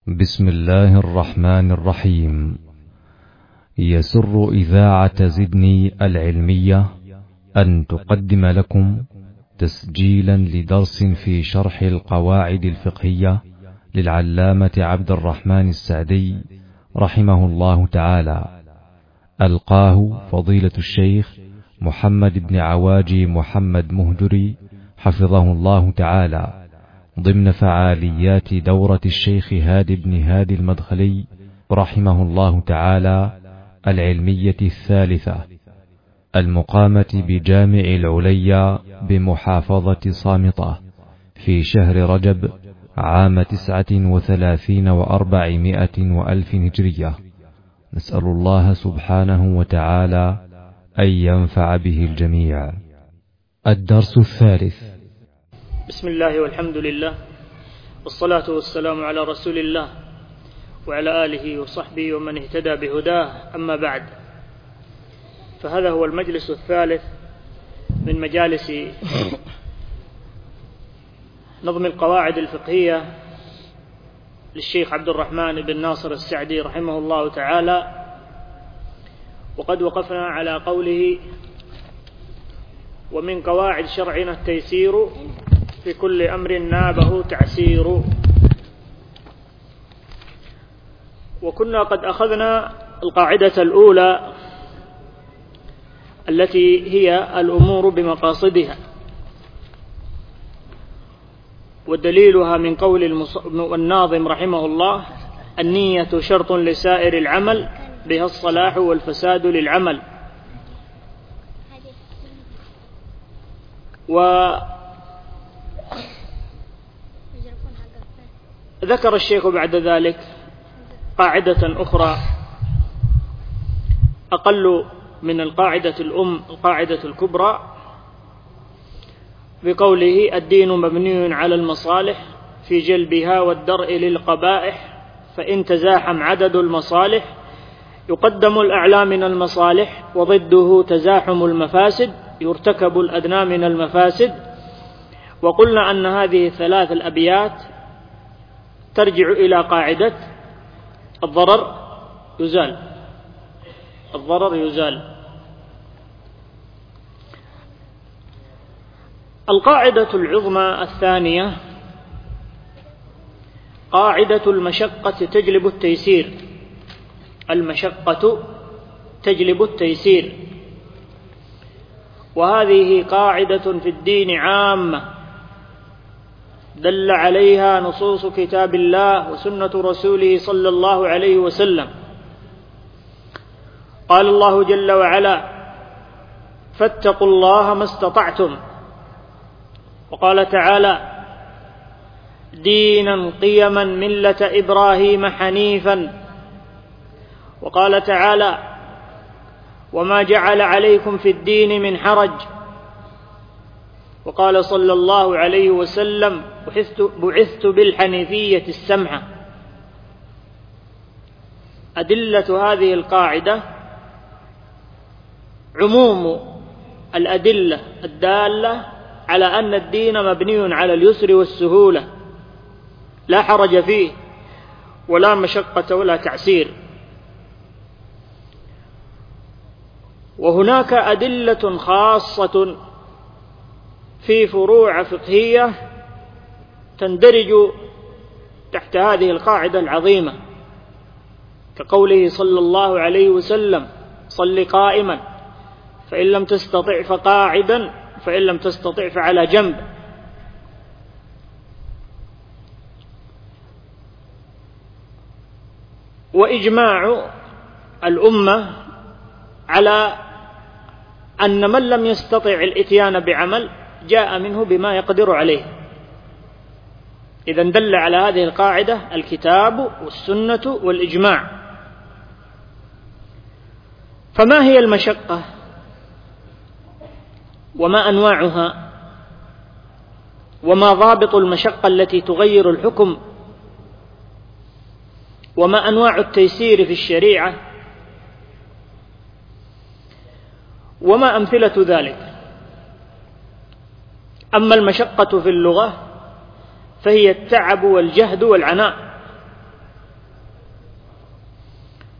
بسم الله الرحمن الرحيم. يسر إذاعة زدني العلمية أن تقدم لكم تسجيلا لدرس في شرح القواعد الفقهية للعلامة عبد الرحمن السعدي رحمه الله تعالى، ألقاه فضيلة الشيخ محمد بن عواجي محمد مهجري حفظه الله تعالى ضمن فعاليات دورة الشيخ هادي بن هادي المدخلي رحمه الله تعالى العلمية الثالثة المقامة بجامع العليا بمحافظة صامطة في شهر رجب عام 39 و400 وألف هجرية. نسأل الله سبحانه وتعالى أن ينفع به الجميع. الدرس الثالث. بسم الله والحمد لله والصلاة والسلام على رسول الله وعلى آله وصحبه ومن اهتدى بهداه، أما بعد، فهذا هو المجلس الثالث من مجالس نظم القواعد الفقهية للشيخ عبد الرحمن بن ناصر السعدي رحمه الله تعالى، وقد وقفنا على قوله: ومن قواعد شرعنا التيسير في كل أمر نابه تعسير. وكنا قد أخذنا القاعدة الأولى التي هي الأمور بمقاصدها، ودليلها من قول الناظم رحمه الله: النية شرط لسائر العمل، بها الصلاح والفساد للعمل. وذكر الشيخ بعد ذلك قاعدة أخرى أقل من القاعدة القاعدة الكبرى، بقوله: الدين مبني على المصالح في جلبها والدرء للقبائح، فإن تزاحم عدد المصالح يقدم الأعلى من المصالح، وضده تزاحم المفاسد يرتكب الأدنى من المفاسد. وقلنا أن هذه الثلاث الأبيات ترجع إلى قاعدة الضرر يزال. الضرر يزال. القاعدة العظمى الثانية قاعدة المشقة تجلب التيسير. المشقة تجلب التيسير، وهذه قاعدة في الدين عامة دل عليها نصوص كتاب الله وسنة رسوله صلى الله عليه وسلم. قال الله جل وعلا: فاتقوا الله ما استطعتم. وقال تعالى: دينا قيما ملة إبراهيم حنيفا. وقال تعالى: وما جعل عليكم في الدين من حرج. وقال صلى الله عليه وسلم: بعثت بالحنيفية السمحة. أدلة هذه القاعدة عموم الأدلة الدالة على أن الدين مبني على اليسر والسهولة، لا حرج فيه ولا مشقة ولا تعسير. وهناك أدلة خاصة في فروع فقهية تندرج تحت هذه القاعدة العظيمة، كقوله صلى الله عليه وسلم: صل قائما، فإن لم تستطع فقاعدا، فإن لم تستطع فعلى جنب. وإجماع الأمة على أن من لم يستطع الإتيان بعمل جاء منه بما يقدر عليه. إذن دل على هذه القاعدة الكتاب والسنة والإجماع. فما هي المشقة؟ وما أنواعها؟ وما ضابط المشقة التي تغير الحكم؟ وما أنواع التيسير في الشريعة؟ وما أمثلة ذلك؟ أما المشقة في اللغة فهي التعب والجهد والعناء،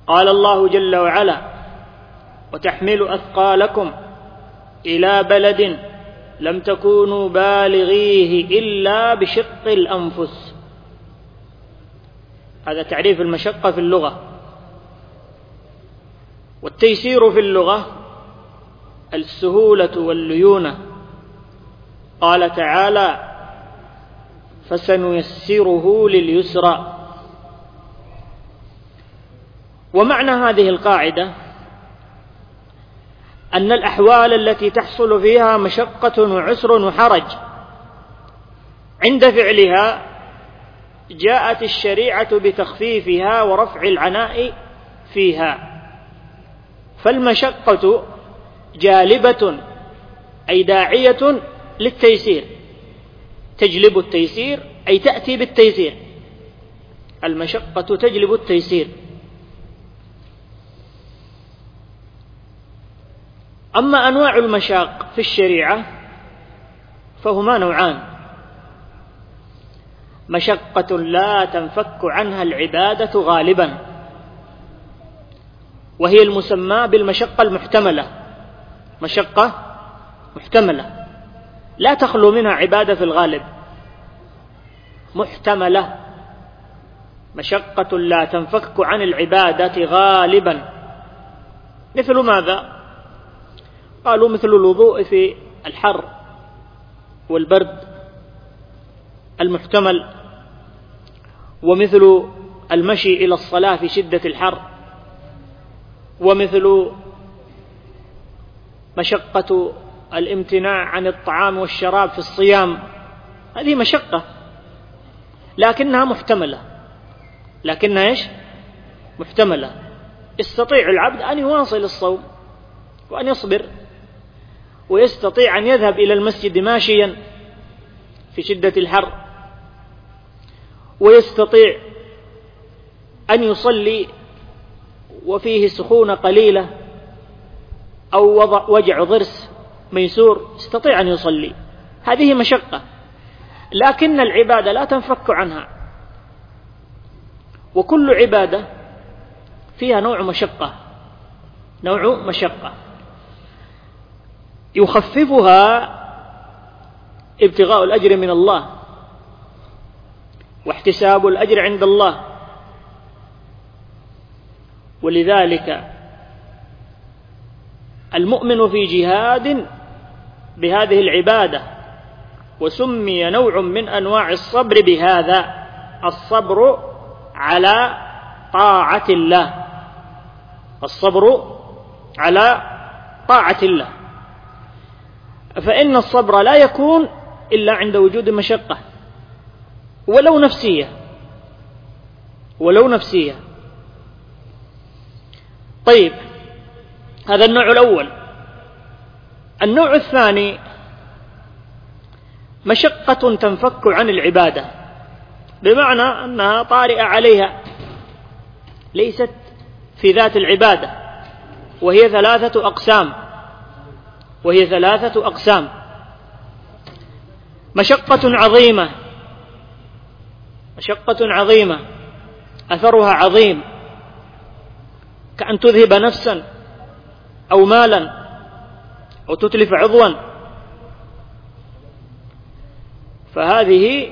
قال الله جل وعلا: وتحمل أثقالكم إلى بلد لم تكونوا بالغيه إلا بشق الأنفس. هذا تعريف المشقة في اللغة. والتيسير في اللغة السهولة والليونة. قال تعالى: فسنيسره لليسرى. ومعنى هذه القاعدة أن الأحوال التي تحصل فيها مشقة وعسر وحرج عند فعلها جاءت الشريعة بتخفيفها ورفع العناء فيها. فالمشقة جالبة أي داعية للتيسير، تجلب التيسير أي تأتي بالتيسير. المشقة تجلب التيسير. أما أنواع المشاق في الشريعة فهما نوعان: مشقة لا تنفك عنها العبادة غالبا، وهي المسمى بالمشقة المحتملة. مشقة محتملة لا تخلو منها عبادة في الغالب، محتملة. مشقة لا تنفك عن العبادة غالبا. مثل ماذا؟ قالوا مثل الوضوء في الحر والبرد المحتمل، ومثل المشي إلى الصلاة في شدة الحر، ومثل مشقة الامتناع عن الطعام والشراب في الصيام. هذه مشقة لكنها محتملة. لكنها إيش؟ محتملة. يستطيع العبد أن يواصل الصوم وأن يصبر، ويستطيع أن يذهب إلى المسجد ماشيا في شدة الحر، ويستطيع أن يصلي وفيه سخونة قليلة أو وجع ضرس ميسور، يستطيع أن يصلي. هذه مشقة، لكن العبادة لا تنفك عنها. وكل عبادة فيها نوع مشقة، نوع مشقة يخففها ابتغاء الأجر من الله واحتساب الأجر عند الله. ولذلك المؤمن في جهاد بهذه العبادة، وسمي نوع من أنواع الصبر بهذا: الصبر على طاعة الله. الصبر على طاعة الله. فإن الصبر لا يكون إلا عند وجود مشقة ولو نفسية، ولو نفسية. طيب، هذا النوع الأول. النوع الثاني مشقة تنفك عن العبادة، بمعنى أنها طارئة عليها، ليست في ذات العبادة، وهي ثلاثة أقسام. مشقة عظيمة أثرها عظيم، كأن تذهب نفسا أو مالا أو تتلف عضوا، فهذه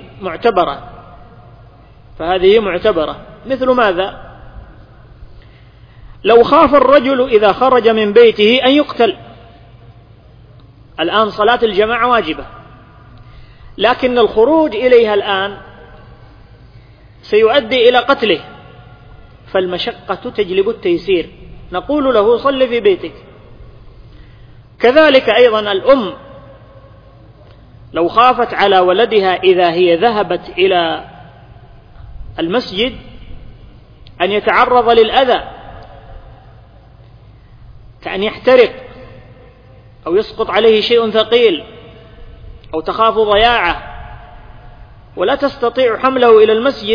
معتبرة. مثل ماذا؟ لو خاف الرجل إذا خرج من بيته أن يقتل. الآن صلاة الجماعة واجبة، لكن الخروج إليها الآن سيؤدي إلى قتله، فالمشقة تجلب التيسير، نقول له صل في بيتك. كذلك أيضا الأم لو خافت على ولدها إذا هي ذهبت إلى المسجد أن يتعرض للأذى، كأن يحترق أو يسقط عليه شيء ثقيل، أو تخاف ضياعه ولا تستطيع حمله إلى المسجد،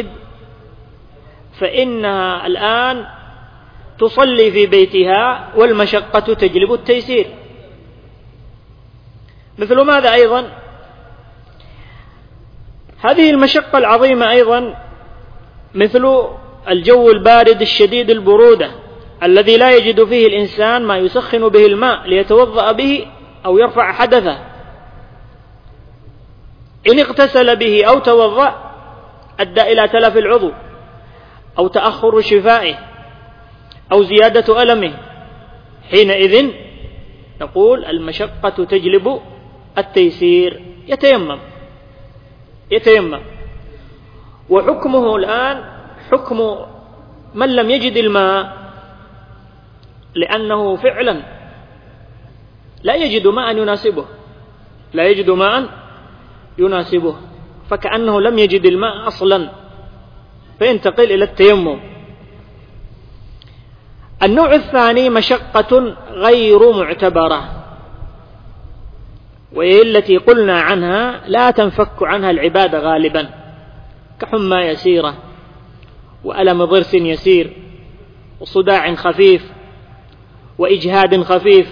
فإنها الآن تصلي في بيتها، والمشقة تجلب التيسير. مثل ماذا أيضا؟ هذه المشقة العظيمة أيضا مثل الجو البارد الشديد البرودة الذي لا يجد فيه الإنسان ما يسخن به الماء ليتوضأ به أو يرفع حدثه، إن اغتسل به أو توضأ أدى إلى تلف العضو أو تأخر شفائه أو زيادة ألمه. حينئذ نقول المشقة تجلب التيسير، يتيمم. وحكمه الآن حكم من لم يجد الماء، لأنه فعلا لا يجد ماء يناسبه، فكأنه لم يجد الماء أصلا، فينتقل إلى التيمم. النوع الثاني مشقة غير معتبرة، وهي التي قلنا عنها لا تنفك عنها العبادة غالبا، كحمى يسيرة وألم ضرس يسير وصداع خفيف وإجهاد خفيف.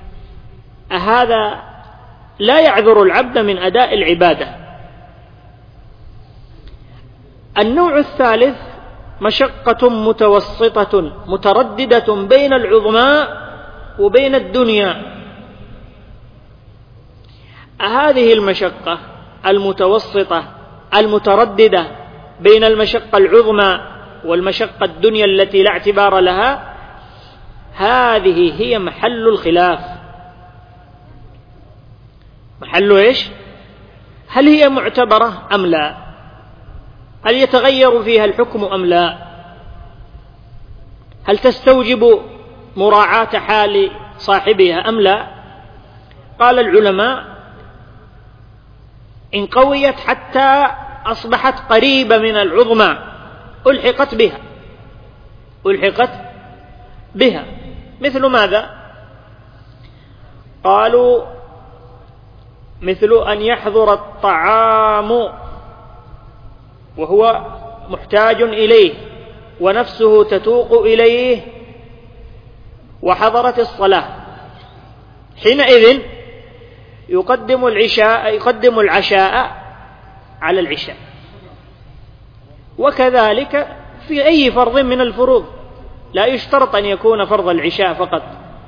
هذا لا يعذر العبد من أداء العبادة. النوع الثالث مشقة متوسطة مترددة بين العظمى وبين الدنيا. هذه المشقة المتوسطة المترددة بين المشقة العظمى والمشقة الدنيا التي لا اعتبار لها، هذه هي محل الخلاف. محل إيش؟ هل هي معتبرة أم لا؟ هل يتغير فيها الحكم أم لا؟ هل تستوجب مراعاة حال صاحبها أم لا؟ قال العلماء: إن قويت حتى أصبحت قريبة من العظمى ألحقت بها. مثل ماذا؟ قالوا: مثل أن يحضر الطعام وهو محتاج إليه ونفسه تتوق إليه وحضرت الصلاة، حينئذ يقدم العشاء على العشاء. وكذلك في أي فرض من الفروض، لا يشترط أن يكون فرض العشاء فقط.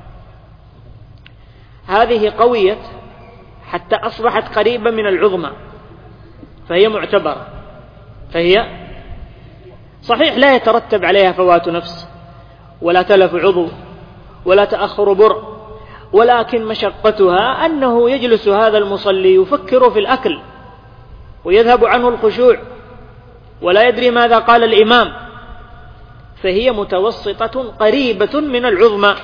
هذه قوية حتى أصبحت قريبة من العظمى، فهي معتبرة، فهي صحيح لا يترتب عليها فوات نفس ولا تلف عضو ولا تأخر برء، ولكن مشقتها أنه يجلس هذا المصلي يفكر في الأكل ويذهب عنه الخشوع ولا يدري ماذا قال الإمام، فهي متوسطة قريبة من العظمى.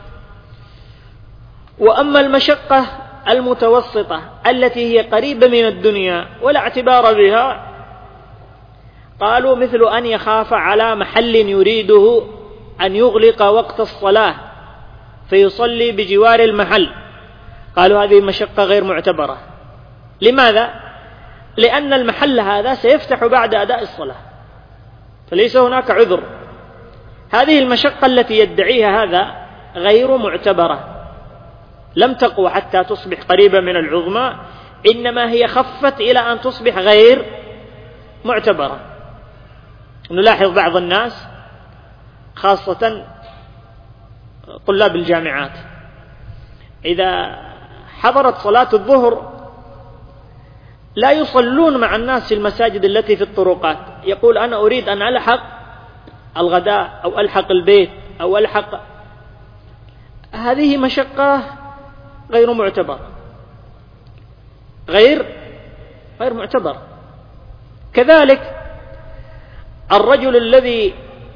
وأما المشقة المتوسطة التي هي قريبة من الدنيا ولا اعتبار بها، قالوا: مثل أن يخاف على محل يريده أن يغلق وقت الصلاة فيصلي بجوار المحل، قالوا هذه مشقة غير معتبرة. لماذا؟ لأن المحل هذا سيفتح بعد أداء الصلاة، فليس هناك عذر. هذه المشقة التي يدعيها هذا غير معتبرة، لم تقوى حتى تصبح قريبة من العظمى، إنما هي خفت إلى أن تصبح غير معتبرة. نلاحظ بعض الناس خاصة طلاب الجامعات إذا حضرت صلاة الظهر لا يصلون مع الناس في المساجد التي في الطرقات، يقول: أنا أريد أن ألحق الغداء أو ألحق البيت أو ألحق. هذه مشقة غير معتبرة، غير معتبر. كذلك الرجل الذي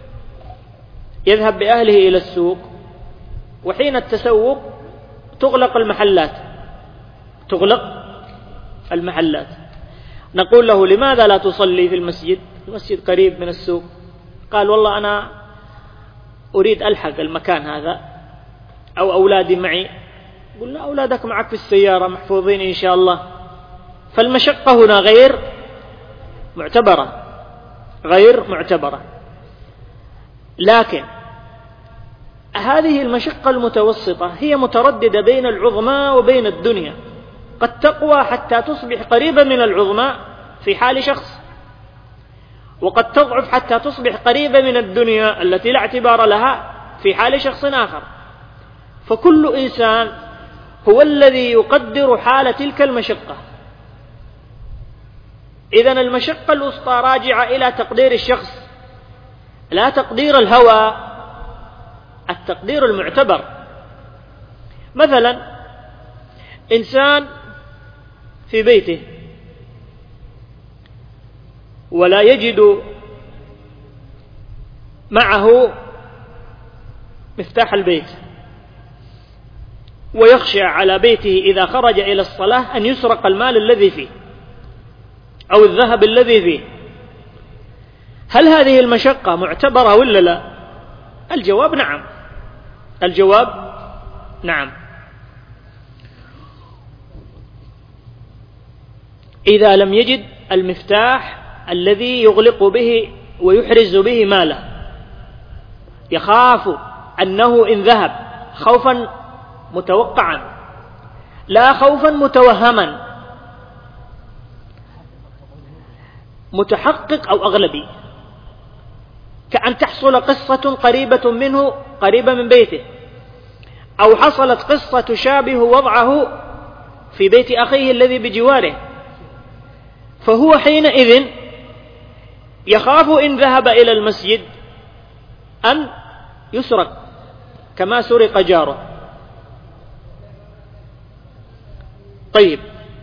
يذهب بأهله إلى السوق، وحين التسوق تغلق المحلات، نقول له: لماذا لا تصلي في المسجد؟ المسجد قريب من السوق. قال: والله أنا أريد ألحق المكان هذا أو أولادي معي. قلنا: أولادك معك في السيارة محفوظين إن شاء الله. فالمشقة هنا غير معتبرة. لكن هذه المشقة المتوسطة هي مترددة بين العظمى وبين الدنيا، قد تقوى حتى تصبح قريبة من العظمى في حال شخص، وقد تضعف حتى تصبح قريبة من الدنيا التي لا اعتبار لها في حال شخص آخر، فكل إنسان هو الذي يقدر حال تلك المشقة. إذن المشقة الوسطى راجعة إلى تقدير الشخص، لا تقدير الهوى، التقدير المعتبر. مثلا إنسان في بيته ولا يجد معه مفتاح البيت، ويخشى على بيته إذا خرج إلى الصلاة أن يسرق المال الذي فيه أو الذهب الذي فيه. هل هذه المشقة معتبرة ولا لا؟ الجواب نعم، الجواب نعم. إذا لم يجد المفتاح الذي يغلق به ويحرز به ماله، يخاف أنه إن ذهب، خوفا متوقعا لا خوفا متوهما، متحقق أو أغلبي، كأن تحصل قصة قريبة منه، قريبة من بيته، أو حصلت قصة تشابه وضعه في بيت أخيه الذي بجواره، فهو حينئذ يخاف إن ذهب إلى المسجد أن يسرق كما سرق جاره. طيب،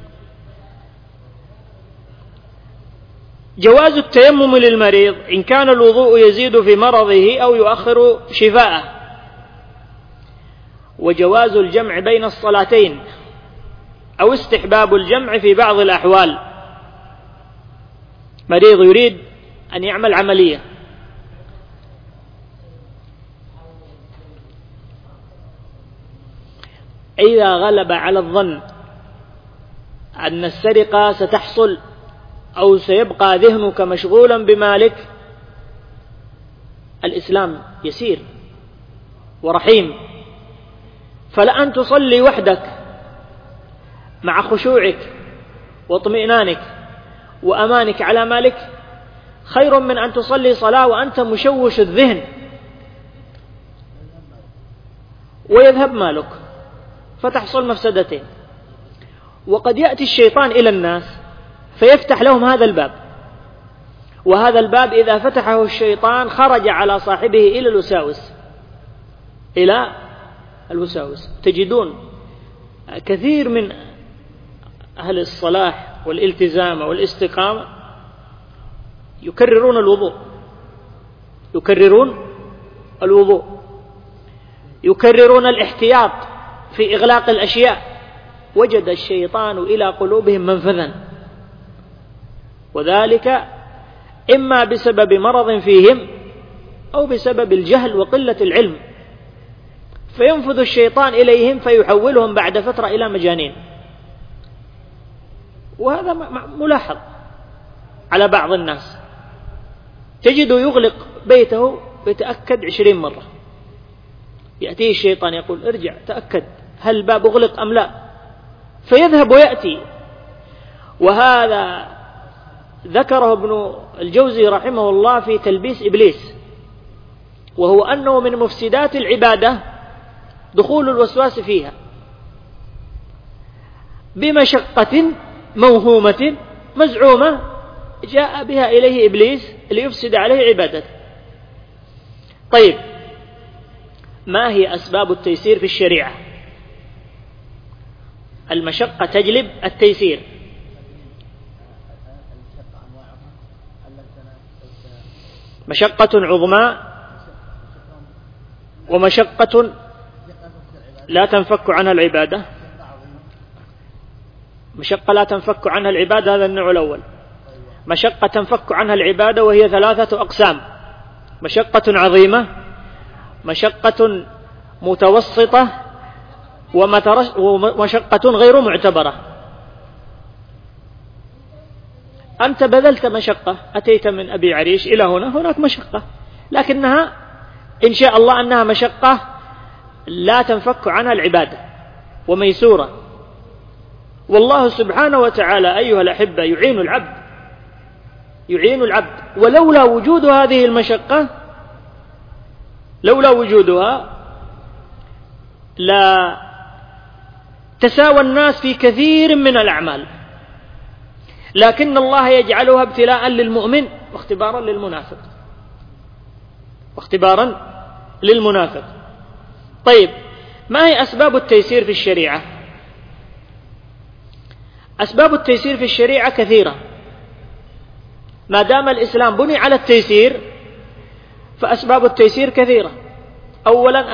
جواز التيمم للمريض إن كان الوضوء يزيد في مرضه أو يؤخر شفاءه، وجواز الجمع بين الصلاتين أو استحباب الجمع في بعض الأحوال. مريض يريد أن يعمل عملية، إذا غلب على الظن أن السرقة ستحصل أو سيبقى ذهنك مشغولا بمالك، الإسلام يسير ورحيم، فلأن تصلي وحدك مع خشوعك واطمئنانك وأمانك على مالك خير من أن تصلي صلاة وأنت مشوش الذهن ويذهب مالك، فتحصل مفسدتين. وقد يأتي الشيطان إلى الناس فيفتح لهم هذا الباب، وهذا الباب إذا فتحه الشيطان خرج على صاحبه إلى الوساوس. تجدون كثير من أهل الصلاح والالتزام والاستقامة يكررون الوضوء، يكررون الاحتياط في إغلاق الأشياء، وجد الشيطان إلى قلوبهم منفذا، وذلك إما بسبب مرض فيهم أو بسبب الجهل وقلة العلم، فينفذ الشيطان إليهم فيحولهم بعد فترة إلى مجانين. وهذا ملاحظ على بعض الناس، تجد يغلق بيته يتأكد 20 مرة، يأتيه الشيطان يقول ارجع تأكد هل الباب أغلق أم لا، فيذهب ويأتي. وهذا ذكره ابن الجوزي رحمه الله في تلبيس إبليس، وهو أنه من مفسدات العبادة دخول الوسواس فيها بمشقة موهومة مزعومة جاء بها إليه إبليس ليفسد عليه عبادته. طيب، ما هي أسباب التيسير في الشريعة؟ المشقة تجلب التيسير. مشقة عظمى ومشقة لا تنفك عنها العبادة. مشقة لا تنفك عنها العبادة، هذا النوع الأول. مشقة تنفك عنها العبادة وهي 3 أقسام: مشقة عظيمة، مشقة متوسطة، ومشقة غير معتبرة. أنت بذلت مشقة، أتيت من أبي عريش إلى هناك مشقة، لكنها إن شاء الله أنها مشقة لا تنفك عنها العبادة وميسورة. والله سبحانه وتعالى أيها الأحبة يعين العبد، ولولا وجود هذه المشقة لولا وجودها لا تساوى الناس في كثير من الأعمال، لكن الله يجعلها ابتلاء للمؤمن واختبارا للمنافق، واختبارا للمنافق. طيب، ما هي أسباب التيسير في الشريعة؟ أسباب التيسير في الشريعة كثيرة، ما دام الإسلام بني على التيسير فأسباب التيسير كثيرة. أولا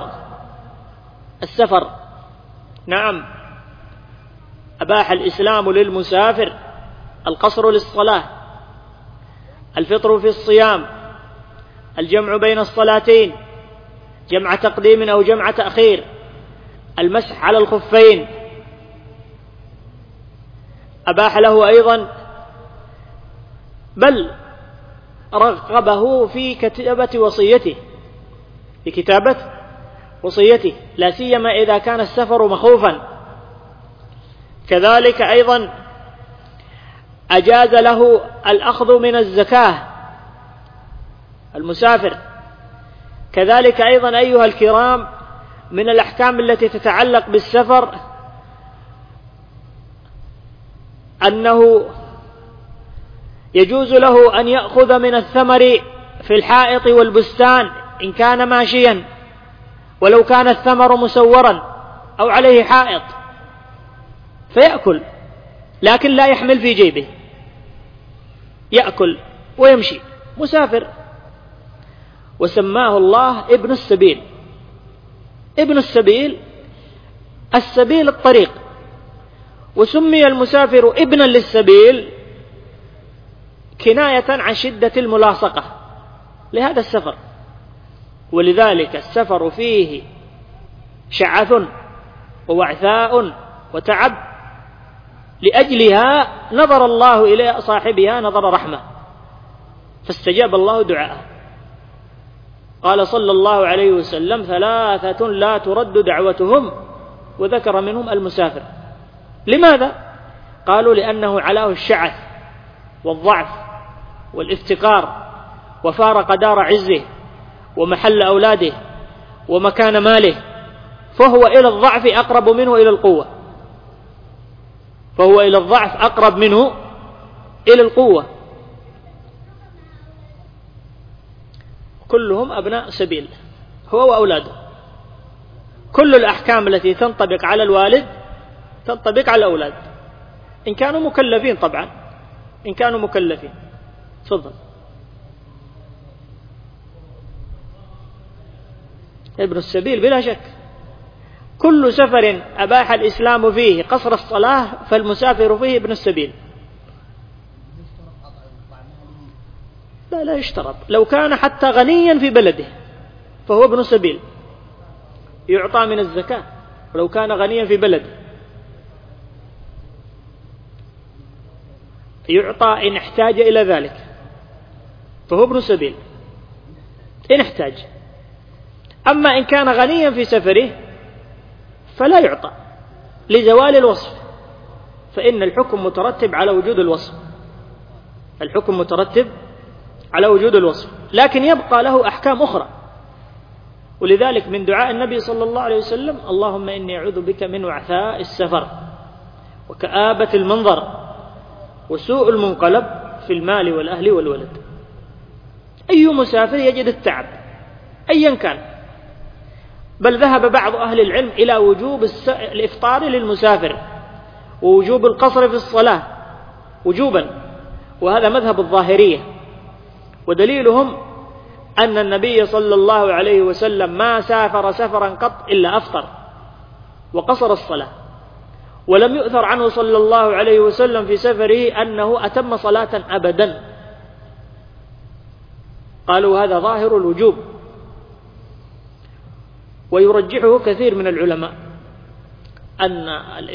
السفر، نعم، أباح الإسلام للمسافر القصر للصلاة، الفطر في الصيام، الجمع بين الصلاتين، جمع تقديم أو جمع تأخير، المسح على الخفين. أباح له أيضا، بل رغبه في كتابة وصيته، لا سيما إذا كان السفر مخوفا. كذلك أيضا أجاز له الأخذ من الزكاة المسافر. كذلك أيضا أيها الكرام من الأحكام التي تتعلق بالسفر أنه يجوز له أن يأخذ من الثمر في الحائط والبستان إن كان ماشيا، ولو كان الثمر مسورا أو عليه حائط، فيأكل، لكن لا يحمل في جيبه، يأكل ويمشي مسافر. وسماه الله ابن السبيل. السبيل الطريق، وسمي المسافر ابنا للسبيل كناية عن شدة الملاصقة لهذا السفر. ولذلك السفر فيه شعث ووعثاء وتعب، لأجلها نظر الله إلى صاحبها نظر رحمة، فاستجاب الله دعاءه. قال صلى الله عليه وسلم: 3 لا ترد دعوتهم، وذكر منهم المسافر. لماذا؟ قالوا: لأنه علاه الشعث والضعف والافتقار، وفارق دار عزه ومحل أولاده ومكان ماله، فهو إلى الضعف أقرب منه إلى القوة. كلهم أبناء سبيل، هو وأولاده. كل الأحكام التي تنطبق على الوالد تنطبق على الأولاد، إن كانوا مكلفين طبعا، إن كانوا مكلفين. تفضل. ابن السبيل بلا شك، كل سفر أباح الإسلام فيه قصر الصلاة فالمسافر فيه ابن السبيل. لا يشترط، لو كان حتى غنيا في بلده فهو ابن سبيل، يعطى من الزكاة ولو كان غنيا في بلده، يعطى إن احتاج إلى ذلك، فهو ابن سبيل إن احتاج. أما إن كان غنيا في سفره فلا يعطى لزوال الوصف، فإن الحكم مترتب على وجود الوصف، لكن يبقى له أحكام أخرى. ولذلك من دعاء النبي صلى الله عليه وسلم: اللهم إني أعوذ بك من وعثاء السفر وكآبة المنظر وسوء المنقلب في المال والأهل والولد. أي مسافر يجد التعب أيا كان، بل ذهب بعض أهل العلم إلى وجوب الإفطار للمسافر ووجوب القصر في الصلاة وجوبا، وهذا مذهب الظاهرية. ودليلهم أن النبي صلى الله عليه وسلم ما سافر سفرا قط إلا أفطر وقصر الصلاة، ولم يؤثر عنه صلى الله عليه وسلم في سفره أنه أتم صلاة أبدا. قالوا هذا ظاهر الوجوب، ويرجحه كثير من العلماء أن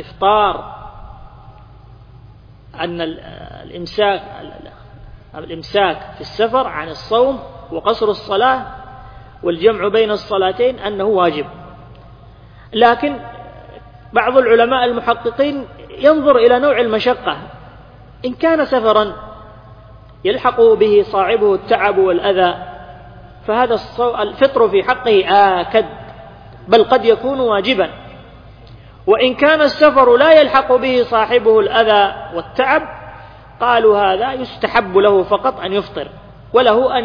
الإمساك في السفر عن الصوم وقصر الصلاة والجمع بين الصلاتين أنه واجب. لكن بعض العلماء المحققين ينظر إلى نوع المشقة، إن كان سفرا يلحق به صاحبه التعب والأذى فهذا الفطر في حقه آكد، بل قد يكون واجبا. وإن كان السفر لا يلحق به صاحبه الأذى والتعب، قالوا هذا يستحب له فقط أن يفطر وله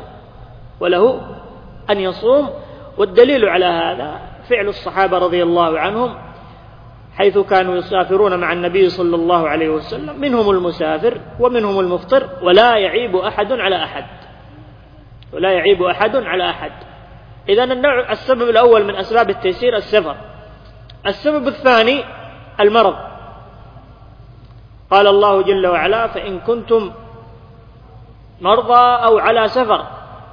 أن يصوم. والدليل على هذا فعل الصحابة رضي الله عنهم، حيث كانوا يسافرون مع النبي صلى الله عليه وسلم، منهم المسافر ومنهم المفطر، ولا يعيب أحد على أحد. إذن السبب الأول من أسباب التيسير السفر. السبب الثاني المرض. قال الله جل وعلا: فإن كنتم مرضى أو على سفر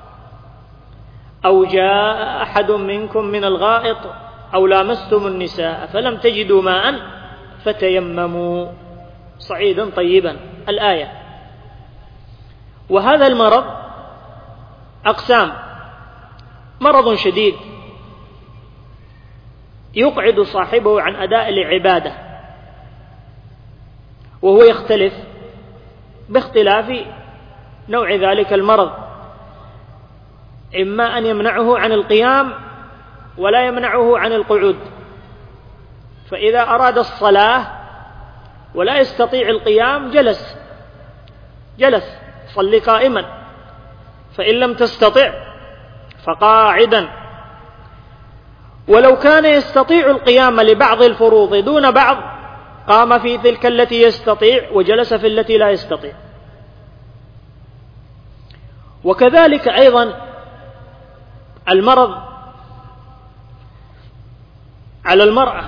أو جاء أحد منكم من الغائط أو لامستم النساء فلم تجدوا ماء فتيمموا صعيدا طيبا، الآية. وهذا المرض أقسام: مرض شديد يقعد صاحبه عن أداء العبادة، وهو يختلف باختلاف نوع ذلك المرض، إما أن يمنعه عن القيام ولا يمنعه عن القعود. فإذا أراد الصلاة ولا يستطيع القيام جلس صلي قائما، فإن لم تستطع فقاعدا. ولو كان يستطيع القيام لبعض الفروض دون بعض، قام في تلك التي يستطيع وجلس في التي لا يستطيع. وكذلك أيضا المرض على المرأة،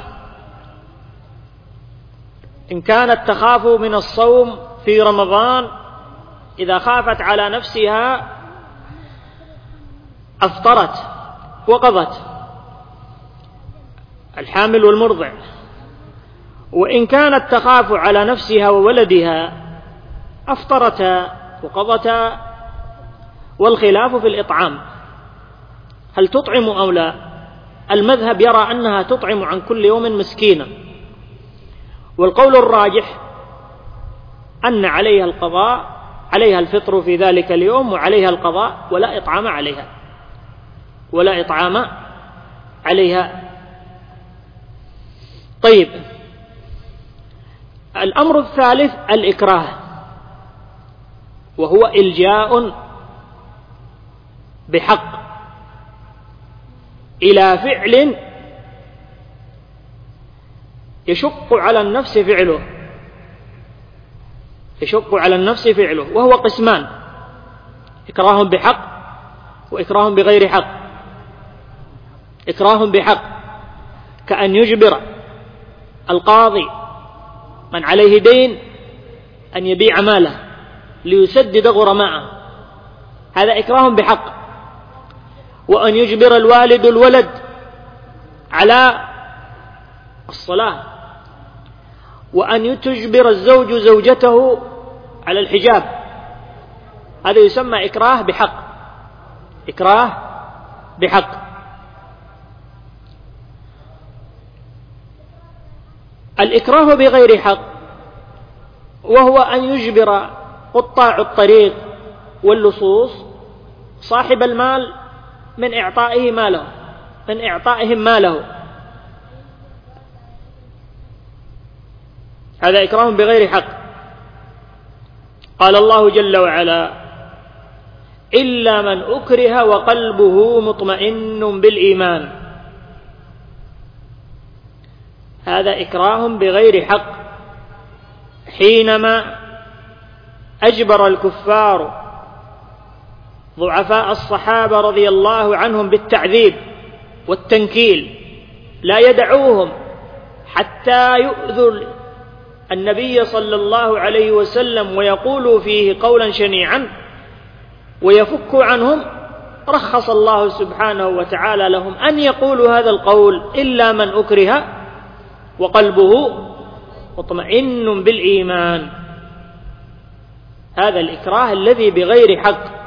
إن كانت تخاف من الصوم في رمضان، إذا خافت على نفسها أفطرت وقضت، الحامل والمرضع. وإن كانت تخاف على نفسها وولدها أفطرتا وقضتا. والخلاف في الإطعام، هل تطعم أو لا؟ المذهب يرى أنها تطعم عن كل يوم مسكينا، والقول الراجح أن عليها القضاء، عليها الفطر في ذلك اليوم وعليها القضاء، ولا إطعام عليها. طيب، الأمر الثالث الإكراه، وهو إلجاء بحق إلى فعل يشق على النفس فعله، وهو قسمان: إكراه بحق وإكراه بغير حق. إكراه بحق كأن يجبر القاضي من عليه دين أن يبيع ماله ليسدد غرماءه، هذا إكراه بحق. وأن يجبر الوالد الولد على الصلاة، وأن تجبر الزوج زوجته على الحجاب، هذا يسمى إكراه بحق. الإكراه بغير حق وهو أن يجبر قطاع الطريق واللصوص صاحب المال من إعطائهم ماله، هذا إكراه بغير حق. قال الله جل وعلا: إلا من أكره وقلبه مطمئن بالإيمان، هذا إكراه بغير حق، حينما أجبر الكفار ضعفاء الصحابة رضي الله عنهم بالتعذيب والتنكيل، لا يدعوهم حتى يؤذوا النبي صلى الله عليه وسلم ويقولوا فيه قولا شنيعا ويفكوا عنهم، رخص الله سبحانه وتعالى لهم أن يقولوا هذا القول: إلا من أكره وقلبه مطمئن بالإيمان، هذا الإكراه الذي بغير حق.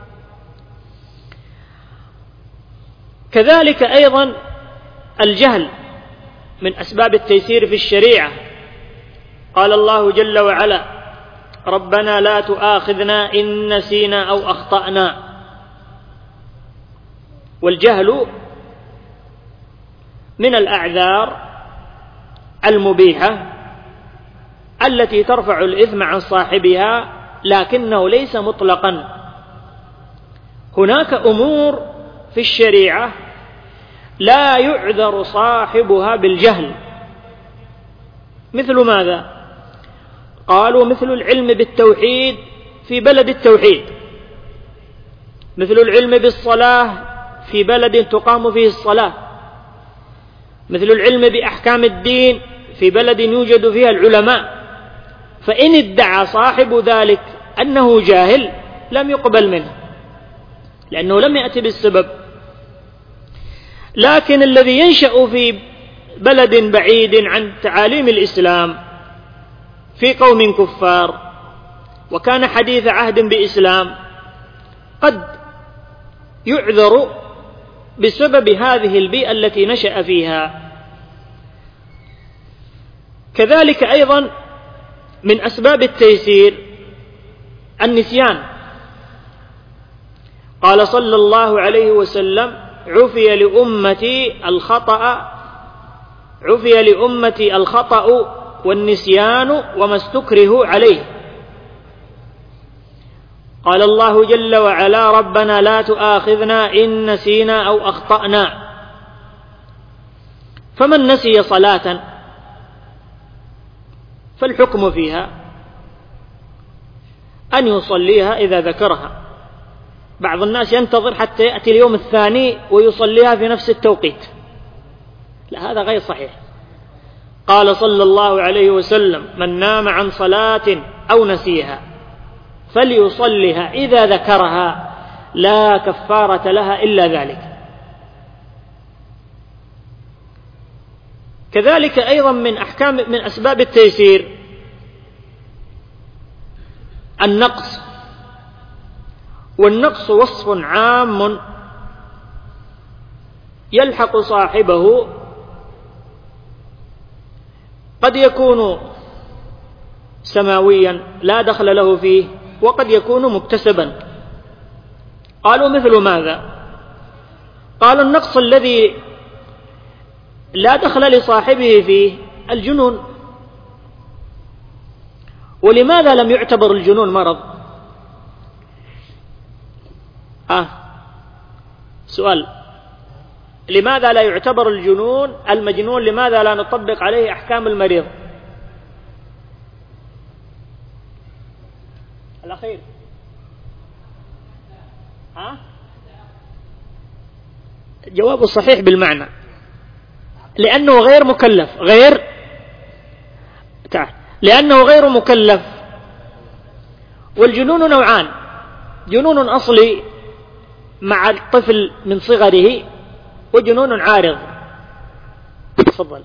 كذلك أيضا الجهل من أسباب التيسير في الشريعة. قال الله جل وعلا: ربنا لا تؤاخذنا إن نسينا أو أخطأنا. والجهل من الأعذار المبيحة التي ترفع الإثم عن صاحبها، لكنه ليس مطلقا. هناك أمور في الشريعة لا يعذر صاحبها بالجهل. مثل ماذا؟ قالوا مثل العلم بالتوحيد في بلد التوحيد، مثل العلم بالصلاة في بلد تقام فيه الصلاة، مثل العلم بأحكام الدين في بلد يوجد فيها العلماء. فإن ادعى صاحب ذلك أنه جاهل لم يقبل منه، لأنه لم يأتي بالسبب. لكن الذي ينشأ في بلد بعيد عن تعاليم الإسلام في قوم كفار وكان حديث عهد بإسلام قد يعذر بسبب هذه البيئة التي نشأ فيها. كذلك أيضا من أسباب التيسير النسيان. قال صلى الله عليه وسلم: عفي لأمتي الخطأ والنسيان وما استكرهوا عليه. قال الله جل وعلا: ربنا لا تؤاخذنا إن نسينا أو أخطأنا. فمن نسي صلاة فالحكم فيها أن يصليها إذا ذكرها. بعض الناس ينتظر حتى يأتي اليوم الثاني ويصليها في نفس التوقيت، لا، هذا غير صحيح. قال صلى الله عليه وسلم: من نام عن صلاة أو نسيها فليصلها إذا ذكرها لا كفارة لها إلا ذلك. كذلك أيضا من أسباب التيسير النقص. والنقص وصف عام يلحق صاحبه، قد يكون سماويا لا دخل له فيه، وقد يكون مكتسبا. قالوا مثل ماذا؟ قالوا النقص الذي لا دخل لصاحبه فيه الجنون. ولماذا لم يعتبر الجنون مرض؟ سؤال: لماذا لا يعتبر المجنون لماذا لا نطبق عليه أحكام المريض؟ الأخير جواب صحيح بالمعنى، لأنه غير مكلف. لأنه غير مكلف. والجنون نوعان: جنون أصلي مع الطفل من صغره، وجنون عارض. تفضل.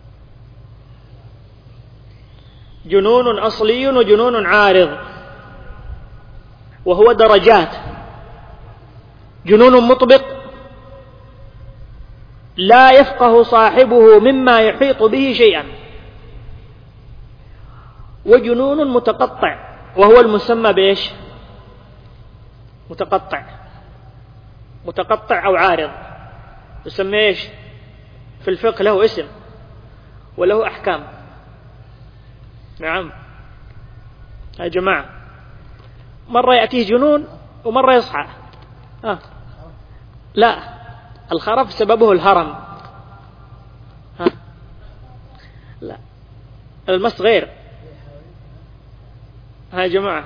جنون أصلي وجنون عارض، وهو درجات. جنون مطبق لا يفقه صاحبه مما يحيط به شيئا، وجنون متقطع وهو المسمى بإيش؟ متقطع أو عارض. يسمى إيش في الفقه؟ له اسم وله أحكام. نعم يا جماعة، مرة يأتيه جنون ومرة يصحى. لا، الخرف سببه الهرم. لا، المس غير. يا جماعة،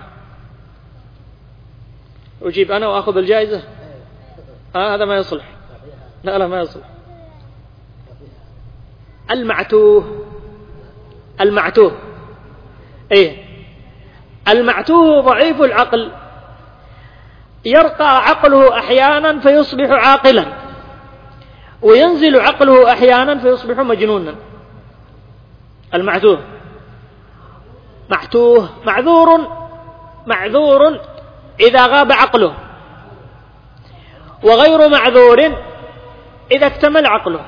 أجيب أنا وأخذ الجائزة؟ هذا ما يصلح. لا ما يصلح. المعتوه المعتوه ضعيف العقل، يرقى عقله أحيانا فيصبح عاقلا، وينزل عقله أحيانا فيصبح مجنونا. المعتوه معذور إذا غاب عقله، وغير معذور إذا اكتمل عقله.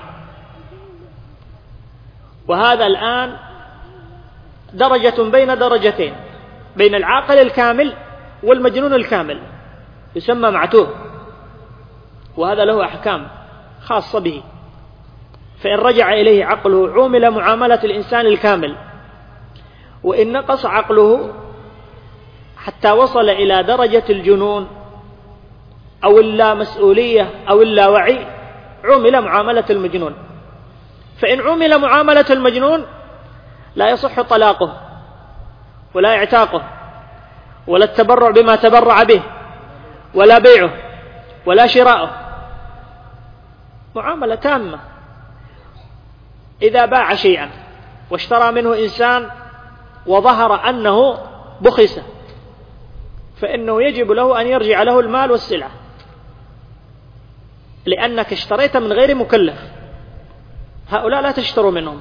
وهذا الآن درجة بين درجتين، بين العاقل الكامل والمجنون الكامل، يسمى معتوه. وهذا له أحكام خاصة به، فإن رجع إليه عقله عومل معاملة الإنسان الكامل، وإن نقص عقله حتى وصل إلى درجة الجنون أو اللامسؤولية أو اللاوعي عومل معاملة المجنون. فإن عومل معاملة المجنون لا يصح طلاقه ولا اعتاقه ولا التبرع بما تبرع به ولا بيعه ولا شراؤه، معاملة تامة. إذا باع شيئا واشترى منه إنسان وظهر أنه بخس، فإنه يجب له أن يرجع له المال والسلعة، لأنك اشتريت من غير مكلف. هؤلاء لا تشتروا منهم،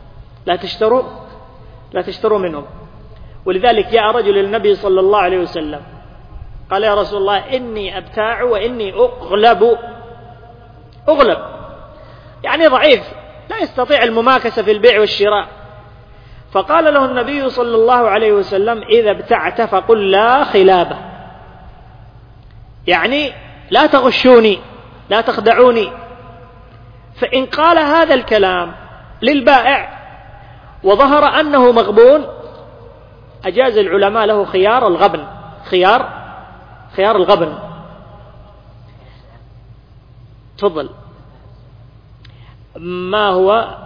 لا تشتروا منهم. ولذلك جاء رجل للنبي صلى الله عليه وسلم قال: يا رسول الله، إني أبتاع وإني أغلب، يعني ضعيف لا يستطيع المماكسة في البيع والشراء. فقال له النبي صلى الله عليه وسلم: إذا ابتعت فقل لا خلابة، يعني لا تغشوني لا تخدعوني. فإن قال هذا الكلام للبائع وظهر أنه مغبون، أجاز العلماء له خيار الغبن، خيار الغبن. تفضل. ما هو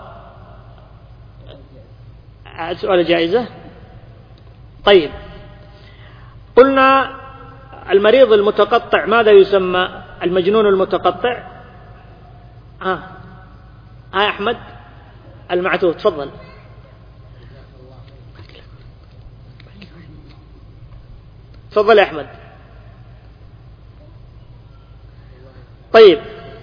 سؤال جائزة؟ طيب، قلنا المريض المتقطع ماذا يسمى؟ المجنون المتقطع. أحمد المعتوه، تفضل. تفضل يا أحمد. طيب،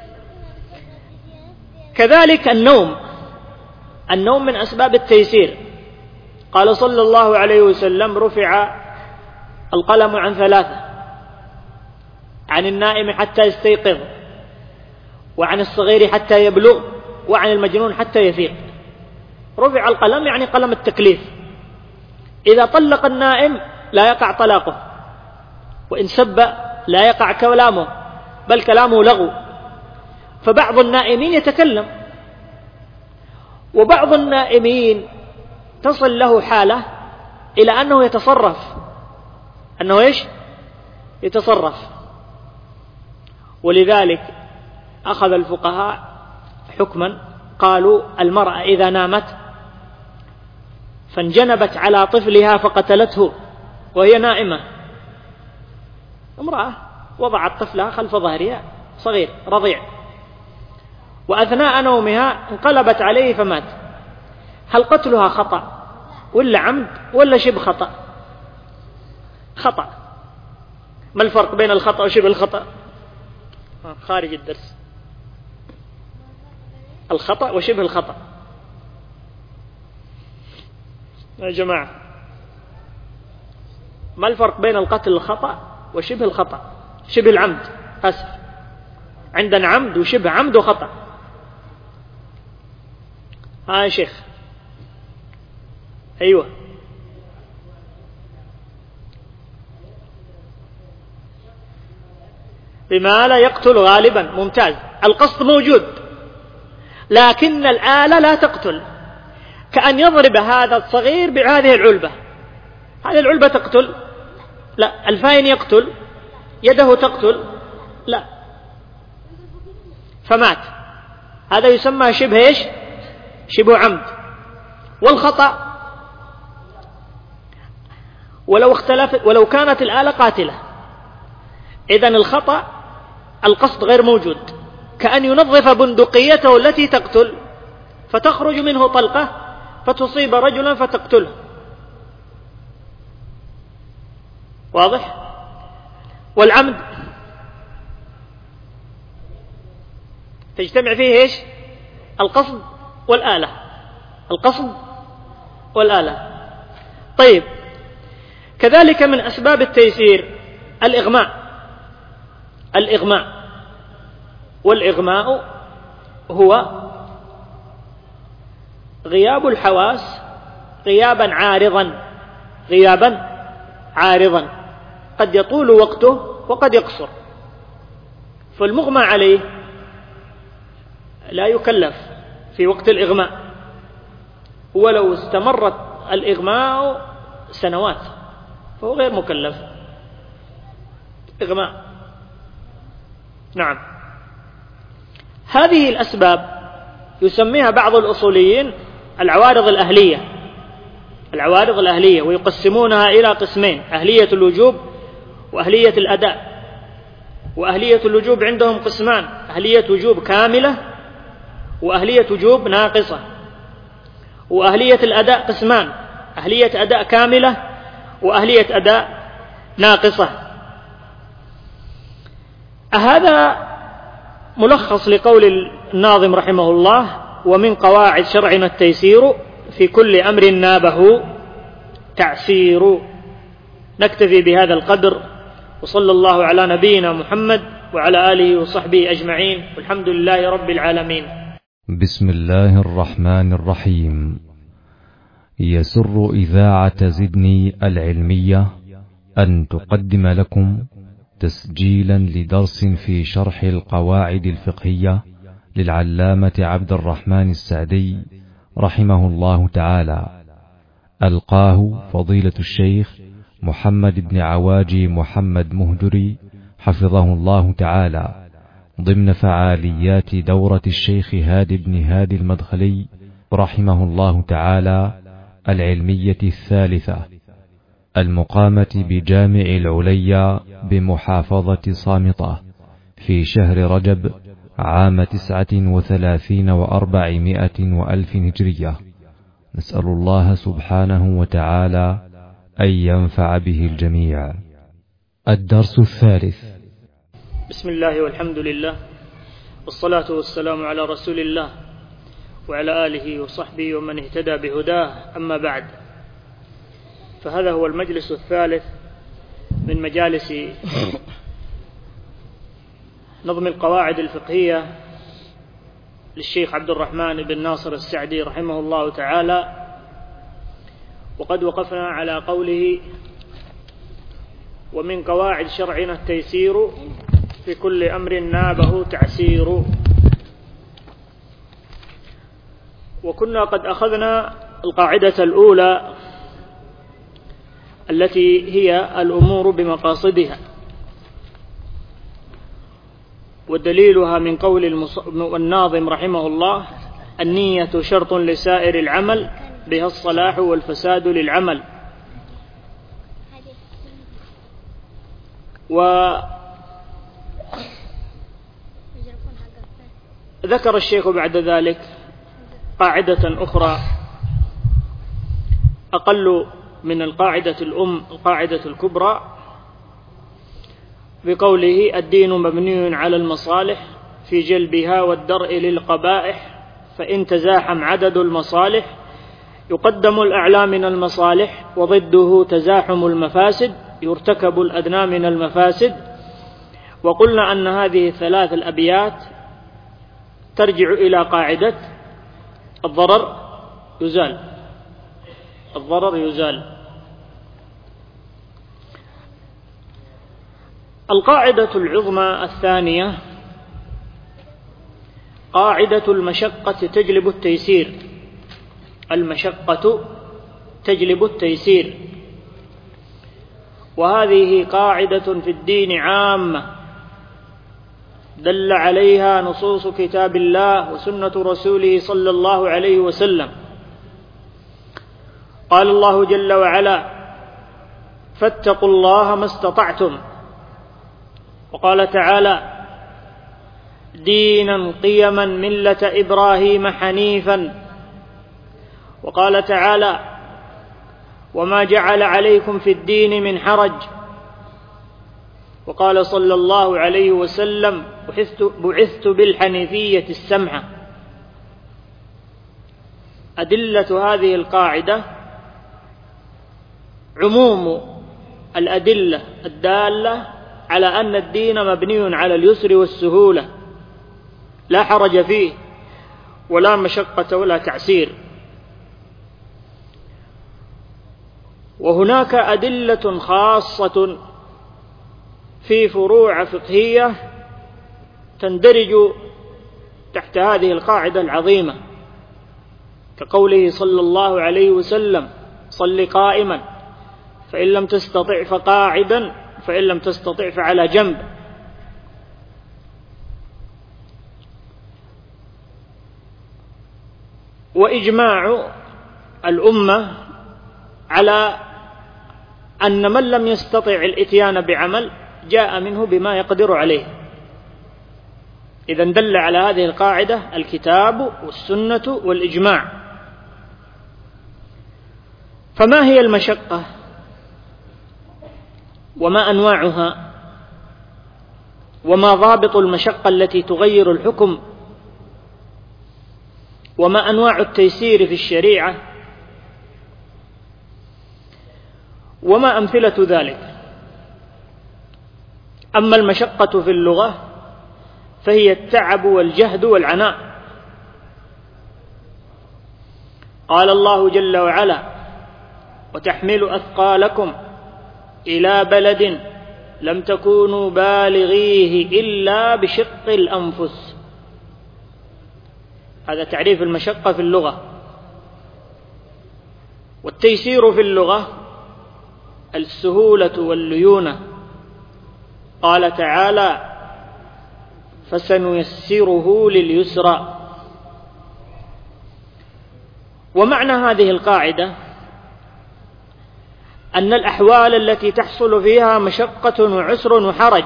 كذلك النوم من أسباب التيسير. قال صلى الله عليه وسلم: رفع القلم عن 3: عن النائم حتى يستيقظ، وعن الصغير حتى يبلغ، وعن المجنون حتى يفيق. رفع القلم يعني قلم التكليف. إذا طلق النائم لا يقع طلاقه، وإن سب لا يقع كلامه، بل كلامه لغو. فبعض النائمين يتكلم، وبعض النائمين تصل له حالة إلى أنه يتصرف. يتصرف. ولذلك أخذ الفقهاء حكما، قالوا: المرأة إذا نامت فانجنبت على طفلها فقتلته وهي نائمة، امرأة وضعت طفلها خلف ظهرها صغير رضيع، وأثناء نومها انقلبت عليه فمات، هل قتلها خطأ ولا عمد ولا شبه خطأ؟ خطأ. ما الفرق بين الخطأ وشبه الخطأ؟ خارج الدرس. الخطأ وشبه الخطأ يا جماعة، ما الفرق بين القتل الخطأ وشبه الخطأ؟ شبه العمد، أسف، عندنا عمد وشبه عمد وخطأ. يا شيخ. أيوة. بما لا يقتل غالبا، ممتاز. القصد موجود لكن الآلة لا تقتل، كأن يضرب هذا الصغير بهذه العلبة، هذه العلبة تقتل؟ لا. الفاين يقتل؟ يده تقتل؟ لا. فمات، هذا يسمى شبه شبه عمد. والخطأ ولو كانت الآلة قاتلة، إذن الخطأ القصد غير موجود، كأن ينظف بندقيته التي تقتل فتخرج منه طلقة فتصيب رجلا فتقتله. واضح؟ والعمد تجتمع فيه القصد والآلة، القصد والآلة. طيب، كذلك من أسباب التيسير الإغماء. والإغماء هو غياب الحواس غيابا عارضا، قد يطول وقته وقد يقصر. فالمغمى عليه لا يكلف في وقت الإغماء، ولو استمرت الإغماء سنوات فهو غير مكلف إغماء. نعم. هذه الأسباب يسميها بعض الأصوليين العوارض الأهلية، العوارض الأهلية، ويقسمونها إلى قسمين: أهلية الوجوب وأهلية الأداء. وأهلية الوجوب عندهم قسمان: أهلية وجوب كاملة وأهلية وجوب ناقصة. وأهلية الأداء قسمان: أهلية أداء كاملة وأهلية أداء ناقصة. هذا ملخص لقول الناظم رحمه الله: ومن قواعد شرعنا التيسير في كل أمر نابه تعسير. نكتفي بهذا القدر، وصلى الله على نبينا محمد وعلى آله وصحبه أجمعين، والحمد لله رب العالمين. بسم الله الرحمن الرحيم. يسر إذاعة زدني العلمية أن تقدم لكم تسجيلا لدرس في شرح القواعد الفقهية للعلامة عبد الرحمن السعدي رحمه الله تعالى، ألقاه فضيلة الشيخ محمد بن عواجي محمد مهجري حفظه الله تعالى، ضمن فعاليات دورة الشيخ هادي بن هادي المدخلي رحمه الله تعالى العلمية الثالثة، المقامة بجامع العليا بمحافظة صامطة في شهر رجب عام 39 و400 وألف هجرية. نسأل الله سبحانه وتعالى أن ينفع به الجميع. الدرس الثالث. بسم الله والحمد لله، والصلاة والسلام على رسول الله وعلى آله وصحبه ومن اهتدى بهداه، أما بعد، فهذا هو المجلس الثالث من مجالس نظم القواعد الفقهية للشيخ عبد الرحمن بن ناصر السعدي رحمه الله تعالى. وقد وقفنا على قوله: ومن قواعد شرعنا التيسير في كل أمر نابه تعسير. وكنا قد أخذنا القاعدة الأولى التي هي الأمور بمقاصدها، ودليلها من قول الناظم رحمه الله: النية شرط لسائر العمل، بها الصلاح والفساد للعمل. وذكر الشيخ بعد ذلك قاعدة أخرى أقل من القاعدة القاعدة الكبرى، بقوله: الدين مبني على المصالح في جلبها والدرء للقبائح، فإن تزاحم عدد المصالح يقدم الأعلى من المصالح، وضده تزاحم المفاسد يرتكب الأدنى من المفاسد. وقلنا أن هذه الثلاث الأبيات ترجع إلى قاعدة الضرر يزال، الضرر يزال. القاعدة العظمى الثانية قاعدة المشقة تجلب التيسير. المشقة تجلب التيسير، وهذه قاعدة في الدين عامة دل عليها نصوص كتاب الله وسنة رسوله صلى الله عليه وسلم. قال الله جل وعلا: فاتقوا الله ما استطعتم. وقال تعالى: دينا قيما ملة إبراهيم حنيفا. وقال تعالى: وما جعل عليكم في الدين من حرج. وقال صلى الله عليه وسلم: بعثت بالحنيفية السمحة. أدلة هذه القاعدة عموم الأدلة الدالة على أن الدين مبني على اليسر والسهولة، لا حرج فيه ولا مشقة ولا تعسير. وهناك أدلة خاصة في فروع فقهية تندرج تحت هذه القاعدة العظيمة، كقوله صلى الله عليه وسلم: صل قائما، فإن لم تستطع فقاعدا، فإن لم تستطع فعلى جنب. وإجماع الأمة على أن من لم يستطع الإتيان بعمل جاء منه بما يقدر عليه. إذن دل على هذه القاعدة الكتاب والسنة والإجماع. فما هي المشقة وما أنواعها وما ضابط المشقة التي تغير الحكم وما أنواع التيسير في الشريعة وما أمثلة ذلك؟ أما المشقة في اللغة فهي التعب والجهد والعناء. قال الله جل وعلا: وتحمل أثقالكم إلى بلد لم تكونوا بالغيه إلا بشق الأنفس. هذا تعريف المشقة في اللغة. والتيسير في اللغة السهولة والليونة. قال تعالى: فسنيسره لليسرى. ومعنى هذه القاعدة أن الأحوال التي تحصل فيها مشقة وعسر وحرج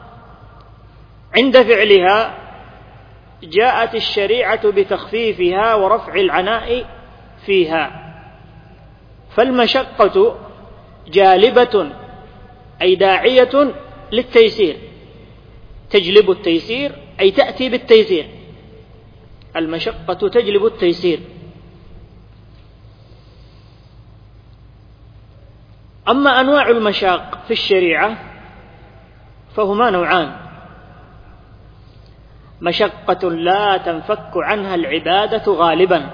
عند فعلها جاءت الشريعة بتخفيفها ورفع العناء فيها. فالمشقة جالبة أي داعية للتيسير، تجلب التيسير أي تأتي بالتيسير. المشقة تجلب التيسير. أما أنواع المشاق في الشريعة فهما نوعان: مشقة لا تنفك عنها العبادة غالبا،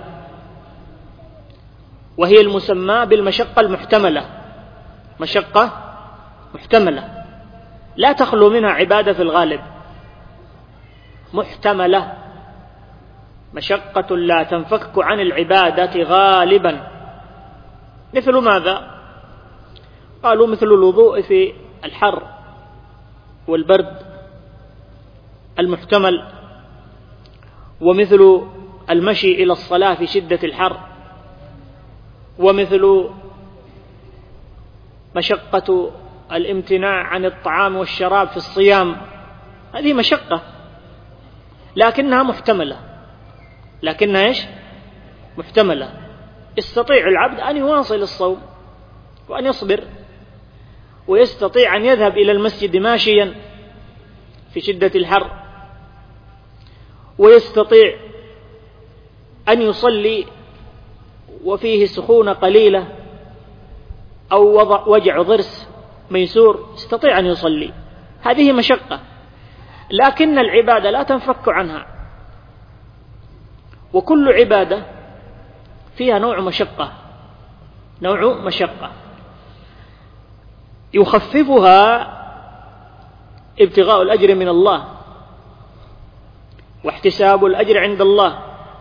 وهي المسمى بالمشقة المحتملة. مشقة محتملة لا تخلو منها عبادة في الغالب، محتملة. مشقة لا تنفك عن العبادة غالبا. مثل ماذا؟ قالوا مثل الوضوء في الحر والبرد المحتمل، ومثل المشي إلى الصلاة في شدة الحر، ومثل مشقة الامتناع عن الطعام والشراب في الصيام. هذه مشقة لكنها محتملة. لكنها إيش؟ محتملة. يستطيع العبد أن يواصل الصوم وأن يصبر، ويستطيع أن يذهب إلى المسجد ماشيا في شدة الحر، ويستطيع أن يصلي وفيه سخونة قليلة أو وجع ضرس ميسور، يستطيع أن يصلي. هذه مشقة، لكن العبادة لا تنفك عنها. وكل عبادة فيها نوع مشقة، نوع مشقة يخففها ابتغاء الأجر من الله واحتساب الأجر عند الله.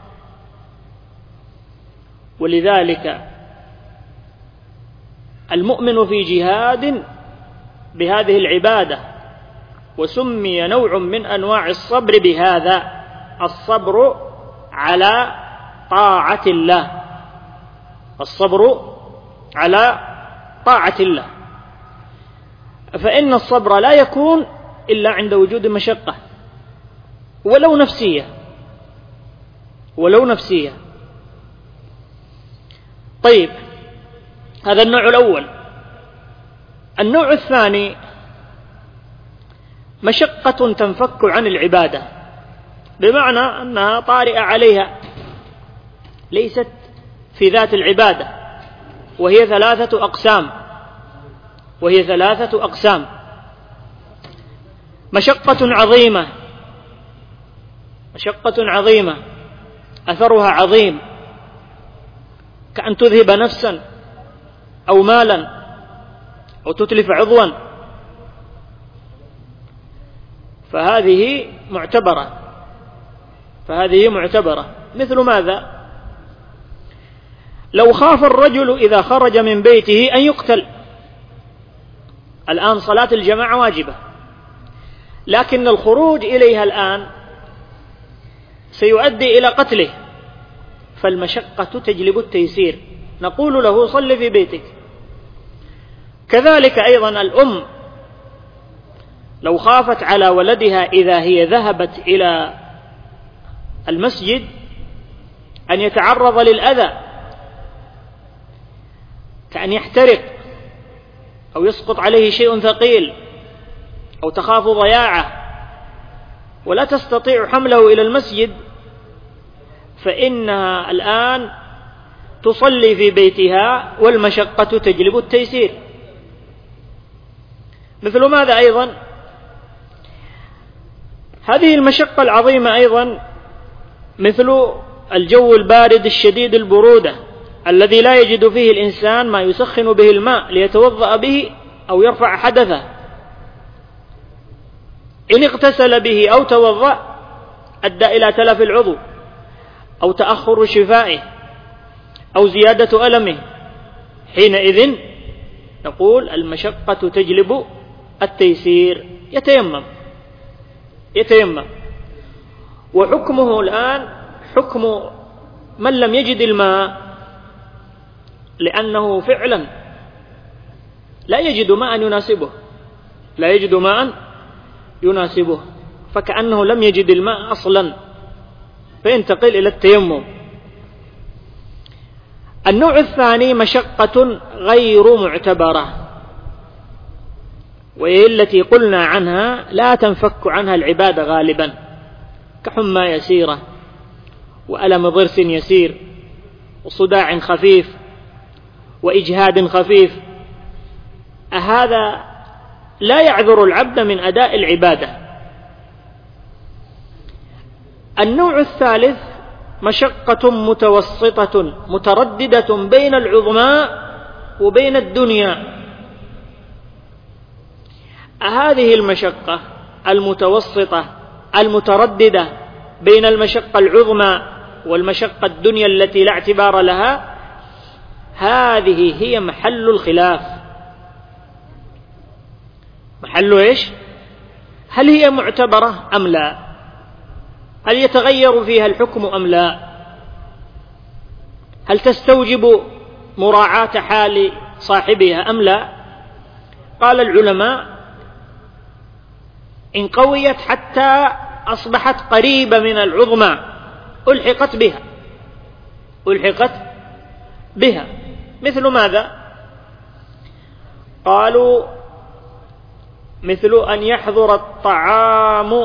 ولذلك المؤمن في جهاد بهذه العبادة، وسمي نوع من أنواع الصبر بهذا: الصبر على طاعة الله. الصبر على طاعة الله. فإن الصبر لا يكون إلا عند وجود مشقة ولو نفسية، ولو نفسية. طيب، هذا النوع الأول. النوع الثاني مشقة تنفك عن العبادة، بمعنى أنها طارئة عليها، ليست في ذات العبادة، وهي ثلاثة أقسام. مشقة عظيمة أثرها عظيم، كأن تذهب نفسا أو مالا أو تتلف عضوا. فهذه معتبرة. مثل ماذا؟ لو خاف الرجل إذا خرج من بيته أن يقتل، الآن صلاة الجماعة واجبة، لكن الخروج إليها الآن سيؤدي إلى قتله، فالمشقة تجلب التيسير، نقول له صل في بيتك. كذلك أيضا الأم لو خافت على ولدها إذا هي ذهبت إلى المسجد أن يتعرض للأذى، كأن يحترق أو يسقط عليه شيء ثقيل أو تخاف ضياعه ولا تستطيع حمله إلى المسجد، فإنها الآن تصلي في بيتها والمشقة تجلب التيسير. مثل ماذا أيضا؟ هذه المشقة العظيمة أيضا مثل الجو البارد الشديد البرودة الذي لا يجد فيه الإنسان ما يسخن به الماء ليتوضأ به أو يرفع حدثه، إن اغتسل به أو توضأ أدى إلى تلف العضو أو تأخر شفائه أو زيادة ألمه، حينئذ نقول المشقة تجلب التيسير، يتيمم. وحكمه الآن حكم من لم يجد الماء، لأنه فعلا لا يجد ماء يناسبه، فكأنه لم يجد الماء أصلا، فينتقل إلى التيمم. النوع الثاني مشقة غير معتبرة، وهي التي قلنا عنها لا تنفك عنها العبادة غالبا، كحمى يسيرة وألم ضرس يسير وصداع خفيف وإجهاد خفيف، هذا لا يعذر العبد من أداء العبادة. النوع الثالث مشقة متوسطة مترددة بين العظماء وبين الدنيا. هذه المشقة المتوسطة المترددة بين المشقة العظمى والمشقة الدنيا التي لا اعتبار لها، هذه هي محل الخلاف. محل إيش؟ هل هي معتبرة أم لا؟ هل يتغير فيها الحكم أم لا؟ هل تستوجب مراعاة حال صاحبها أم لا؟ قال العلماء: إن قويت حتى أصبحت قريبة من العظمى ألحقت بها. مثل ماذا؟ قالوا: مثل أن يحضر الطعام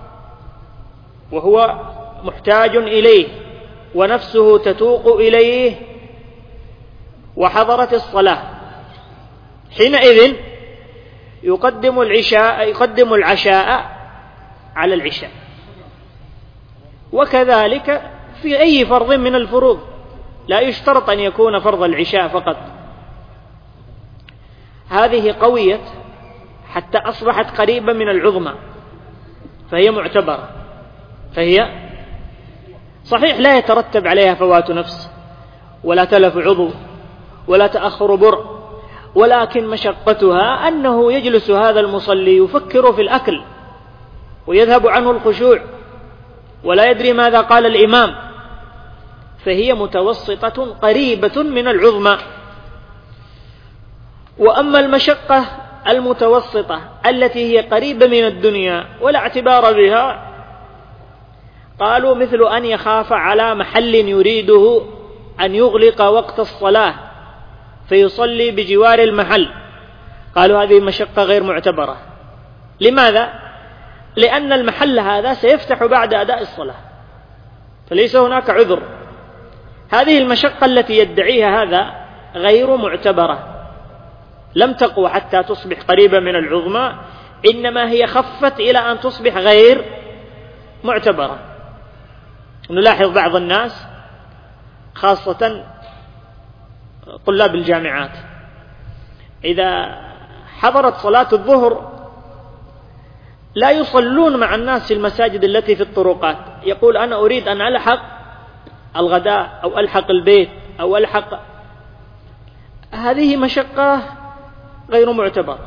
وهو محتاج إليه ونفسه تتوق إليه وحضرت الصلاة، حينئذ يقدم العشاء على العشاء. وكذلك في أي فرض من الفروض، لا يشترط أن يكون فرض العشاء فقط. هذه قويت حتى أصبحت قريبة من العظمى، فهي معتبرة، فهي صحيح لا يترتب عليها فوات نفس ولا تلف عضو ولا تأخر برء، ولكن مشقتها أنه يجلس هذا المصلي يفكر في الأكل ويذهب عنه الخشوع ولا يدري ماذا قال الإمام، فهي متوسطة قريبة من العظمى. وأما المشقة المتوسطة التي هي قريبة من الدنيا ولا اعتبار بها، قالوا: مثل أن يخاف على محل يريده أن يغلق وقت الصلاة فيصلي بجوار المحل، قالوا هذه مشقة غير معتبرة. لماذا؟ لأن المحل هذا سيفتح بعد أداء الصلاة، فليس هناك عذر. هذه المشقة التي يدعيها هذا غير معتبرة، لم تقوى حتى تصبح قريبة من العظمى، إنما هي خفت إلى أن تصبح غير معتبرة. نلاحظ بعض الناس خاصة طلاب الجامعات إذا حضرت صلاة الظهر لا يصلون مع الناس في المساجد التي في الطرقات، يقول أنا أريد أن ألحق الغداء أو ألحق البيت أو ألحق، هذه مشقة غير معتبرة،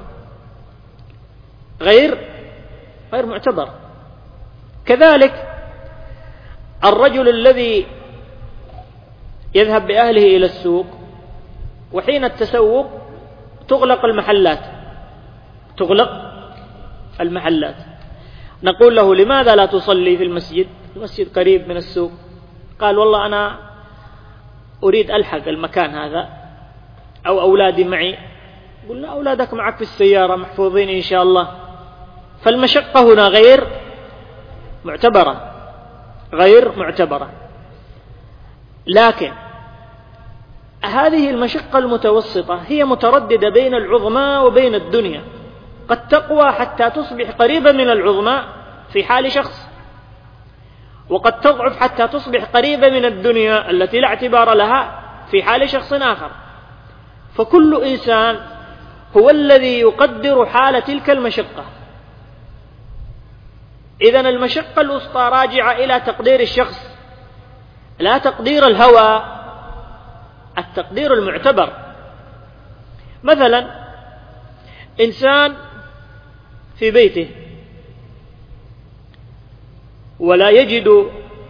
غير معتبر. كذلك الرجل الذي يذهب بأهله إلى السوق، وحين التسوق تغلق المحلات، نقول له لماذا لا تصلي في المسجد؟ المسجد قريب من السوق. قال والله أنا أريد ألحق المكان هذا أو أولادي معي. قلنا أولادك معك في السيارة محفوظين إن شاء الله. فالمشقة هنا غير معتبرة. لكن هذه المشقة المتوسطة هي مترددة بين العظمى وبين الدنيا، قد تقوى حتى تصبح قريبة من العظمى في حال شخص، وقد تضعف حتى تصبح قريبة من الدنيا التي لا اعتبار لها في حال شخص آخر. فكل إنسان هو الذي يقدر حال تلك المشقة. إذن المشقة الوسطى راجعة إلى تقدير الشخص، لا تقدير الهوى، التقدير المعتبر. مثلا إنسان في بيته ولا يجد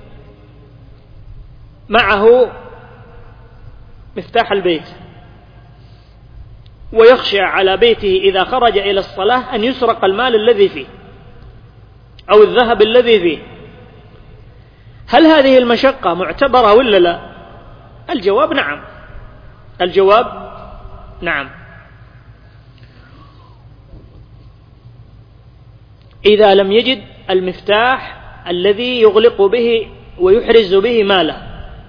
معه مفتاح البيت، ويخشى على بيته إذا خرج إلى الصلاة أن يسرق المال الذي فيه أو الذهب الذي فيه. هل هذه المشقة معتبرة ولا لا؟ الجواب نعم. إذا لم يجد المفتاح الذي يغلق به ويحرز به ماله،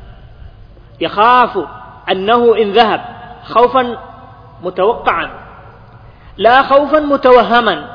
يخاف أنه إن ذهب خوفا متوقعا لا خوفا متوهما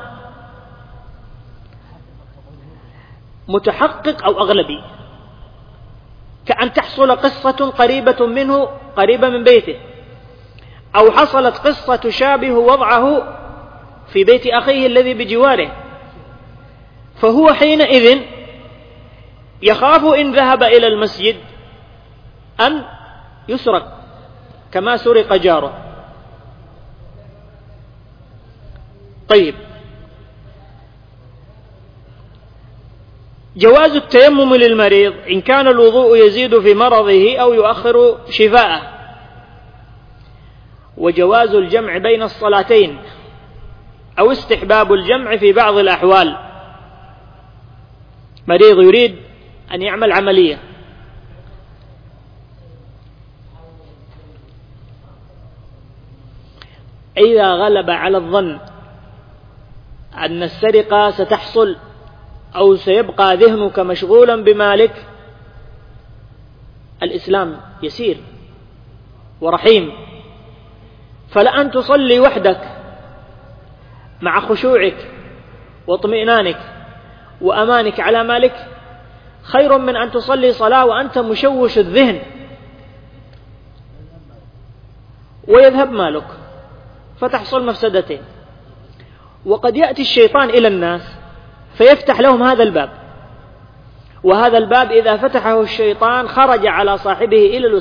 متحقق أو أغلبي، كأن تحصل قصة قريبة منه، قريبة من بيته، أو حصلت قصة تشابه وضعه في بيت أخيه الذي بجواره، فهو حينئذ يخاف إن ذهب إلى المسجد أن يسرق كما سرق جاره. طيب، جواز التيمم للمريض إن كان الوضوء يزيد في مرضه أو يؤخر شفاءه، وجواز الجمع بين الصلاتين أو استحباب الجمع في بعض الأحوال. مريض يريد أن يعمل عملية، إذا غلب على الظن أن السرقة ستحصل أو سيبقى ذهنك مشغولا بمالك، الإسلام يسير ورحيم، فلأن تصلي وحدك مع خشوعك واطمئنانك وأمانك على مالك خير من أن تصلي صلاة وأنت مشوش الذهن ويذهب مالك، فتحصل مفسدتين. وقد يأتي الشيطان إلى الناس فيفتح لهم هذا الباب، وهذا الباب إذا فتحه الشيطان خرج على صاحبه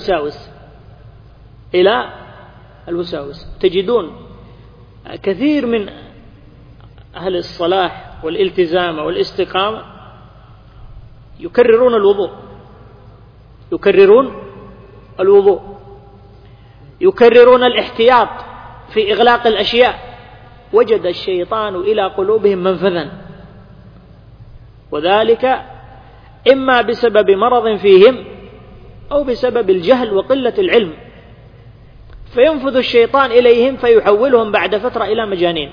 إلى الوساوس. تجدون كثير من أهل الصلاح والالتزام والاستقامة يكررون الوضوء، يكررون الاحتياط في إغلاق الأشياء. وجد الشيطان إلى قلوبهم منفذا، وذلك إما بسبب مرض فيهم أو بسبب الجهل وقلة العلم، فينفذ الشيطان إليهم فيحولهم بعد فترة إلى مجانين.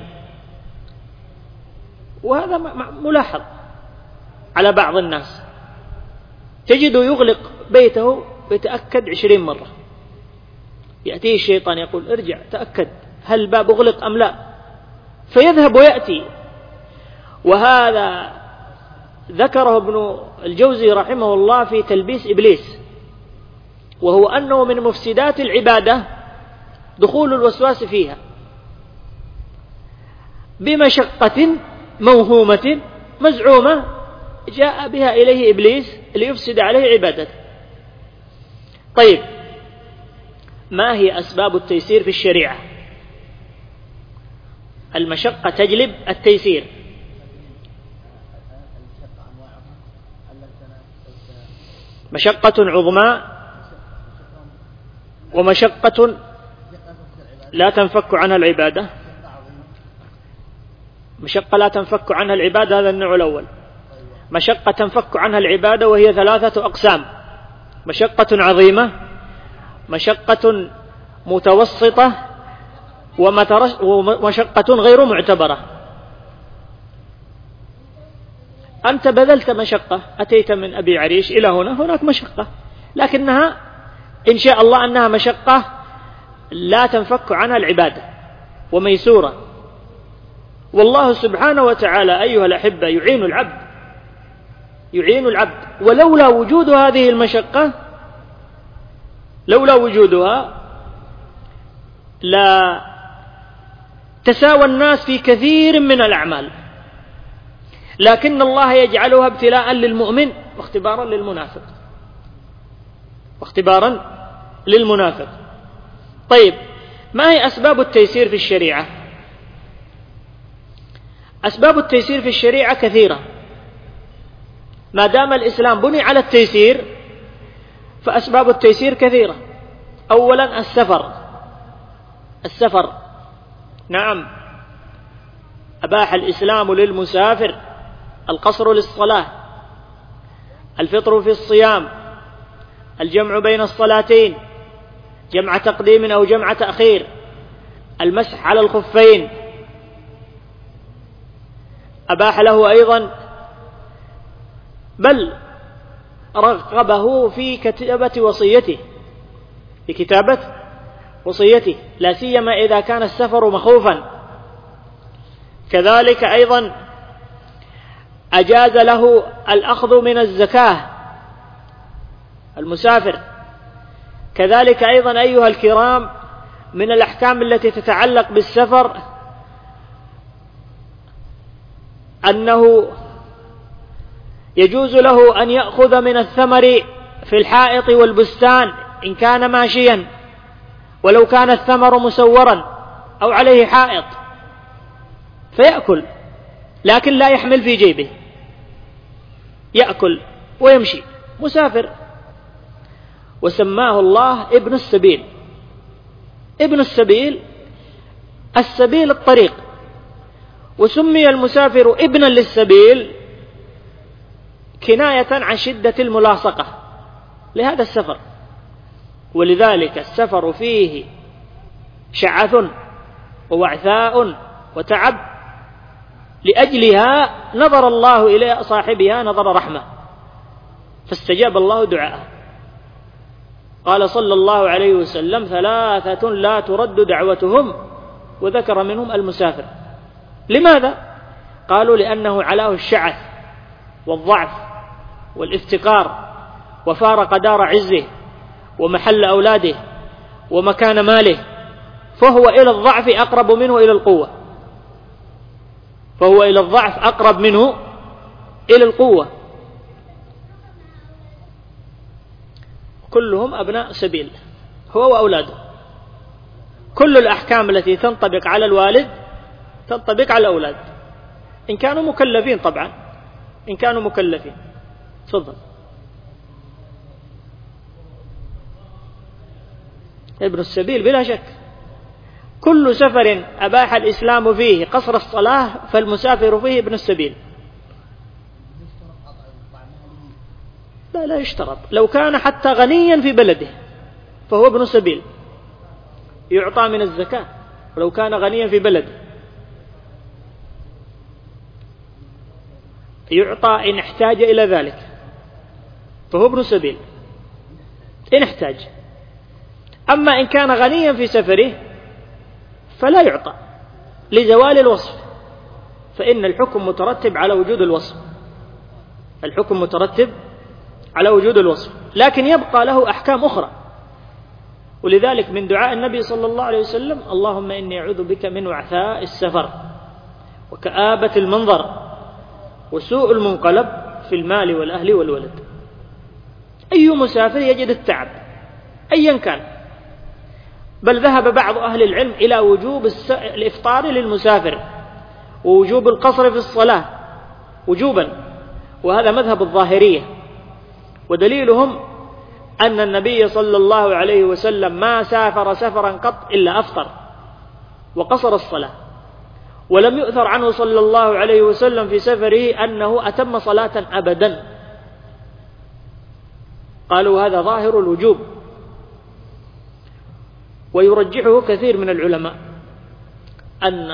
وهذا ملاحظ على بعض الناس، تجده يغلق بيته ويتأكد 20 مرة، يأتيه الشيطان يقول ارجع تأكد هل الباب أغلق أم لا، فيذهب ويأتي. وهذا ذكره ابن الجوزي رحمه الله في تلبيس إبليس، وهو أنه من مفسدات العبادة دخول الوسواس فيها بمشقة موهومة مزعومة جاء بها إليه إبليس ليفسد عليه عبادته. طيب، ما هي أسباب التيسير في الشريعة؟ المشقة تجلب التيسير. مشقة عظمى ومشقة لا تنفك عنها العبادة. مشقة لا تنفك عنها العبادة، هذا النوع الأول. مشقة تنفك عنها العبادة وهي 3 أقسام: مشقة عظيمة، مشقة متوسطة، ومشقة غير معتبرة. أنت بذلت مشقة، أتيت من أبي عريش إلى هنا، هناك مشقة، لكنها إن شاء الله أنها مشقة لا تنفك عنها العبادة وميسورة. والله سبحانه وتعالى أيها الأحبة يعين العبد، ولولا وجود هذه المشقة، لولا وجودها لا تساوى الناس في كثير من الأعمال، لكن الله يجعلها ابتلاء للمؤمن واختبارا للمنافق. طيب، ما هي أسباب التيسير في الشريعة؟ أسباب التيسير في الشريعة كثيرة. ما دام الإسلام بني على التيسير فأسباب التيسير كثيرة. أولا السفر. نعم، أباح الإسلام للمسافر القصر للصلاة، الفطر في الصيام، الجمع بين الصلاتين، جمع تقديم أو جمع تأخير، المسح على الخفين. أباح له أيضا، بل رغبه في كتابة وصيته، لا سيما إذا كان السفر مخوفا. كذلك أيضا أجاز له الأخذ من الزكاة المسافر. كذلك أيضا أيها الكرام من الأحكام التي تتعلق بالسفر أنه يجوز له أن يأخذ من الثمر في الحائط والبستان إن كان ماشيا، ولو كان الثمر مسورا أو عليه حائط، فيأكل، لكن لا يحمل في جيبه، يأكل ويمشي مسافر. وسماه الله ابن السبيل. السبيل الطريق، وسمي المسافر ابنا للسبيل كناية عن شدة الملاصقة لهذا السفر. ولذلك السفر فيه شعث ووعثاء وتعب، لأجلها نظر الله إلى صاحبها نظر رحمة، فاستجاب الله دعاءه. قال صلى الله عليه وسلم: 3 لا ترد دعوتهم، وذكر منهم المسافر. لماذا؟ قالوا: لأنه علاه الشعث والضعف والافتقار، وفارق دار عزه ومحل أولاده ومكان ماله، فهو إلى الضعف أقرب منه إلى القوة. كلهم أبناء سبيل، هو وأولاده. كل الأحكام التي تنطبق على الوالد تنطبق على الأولاد، إن كانوا مكلفين طبعا، إن كانوا مكلفين. تفضل. ابن السبيل بلا شك، كل سفر أباح الإسلام فيه قصر الصلاة فالمسافر فيه ابن السبيل. لا يشترط، لو كان حتى غنيا في بلده فهو ابن سبيل، يعطى من الزكاة ولو كان غنيا في بلده، يعطى إن احتاج إلى ذلك، فهو ابن سبيل إن احتاج. أما إن كان غنيا في سفره فلا يعطى لزوال الوصف، فإن الحكم مترتب على وجود الوصف، لكن يبقى له أحكام أخرى. ولذلك من دعاء النبي صلى الله عليه وسلم: اللهم إني أعوذ بك من وعثاء السفر وكآبة المنظر وسوء المنقلب في المال والأهل والولد. أي مسافر يجد التعب أيا كان، بل ذهب بعض أهل العلم إلى وجوب الإفطار للمسافر ووجوب القصر في الصلاة وجوبا، وهذا مذهب الظاهرية، ودليلهم أن النبي صلى الله عليه وسلم ما سافر سفرا قط إلا أفطر وقصر الصلاة، ولم يؤثر عنه صلى الله عليه وسلم في سفره أنه أتم صلاة أبدا. قالوا هذا ظاهر الوجوب، ويرجحه كثير من العلماء أن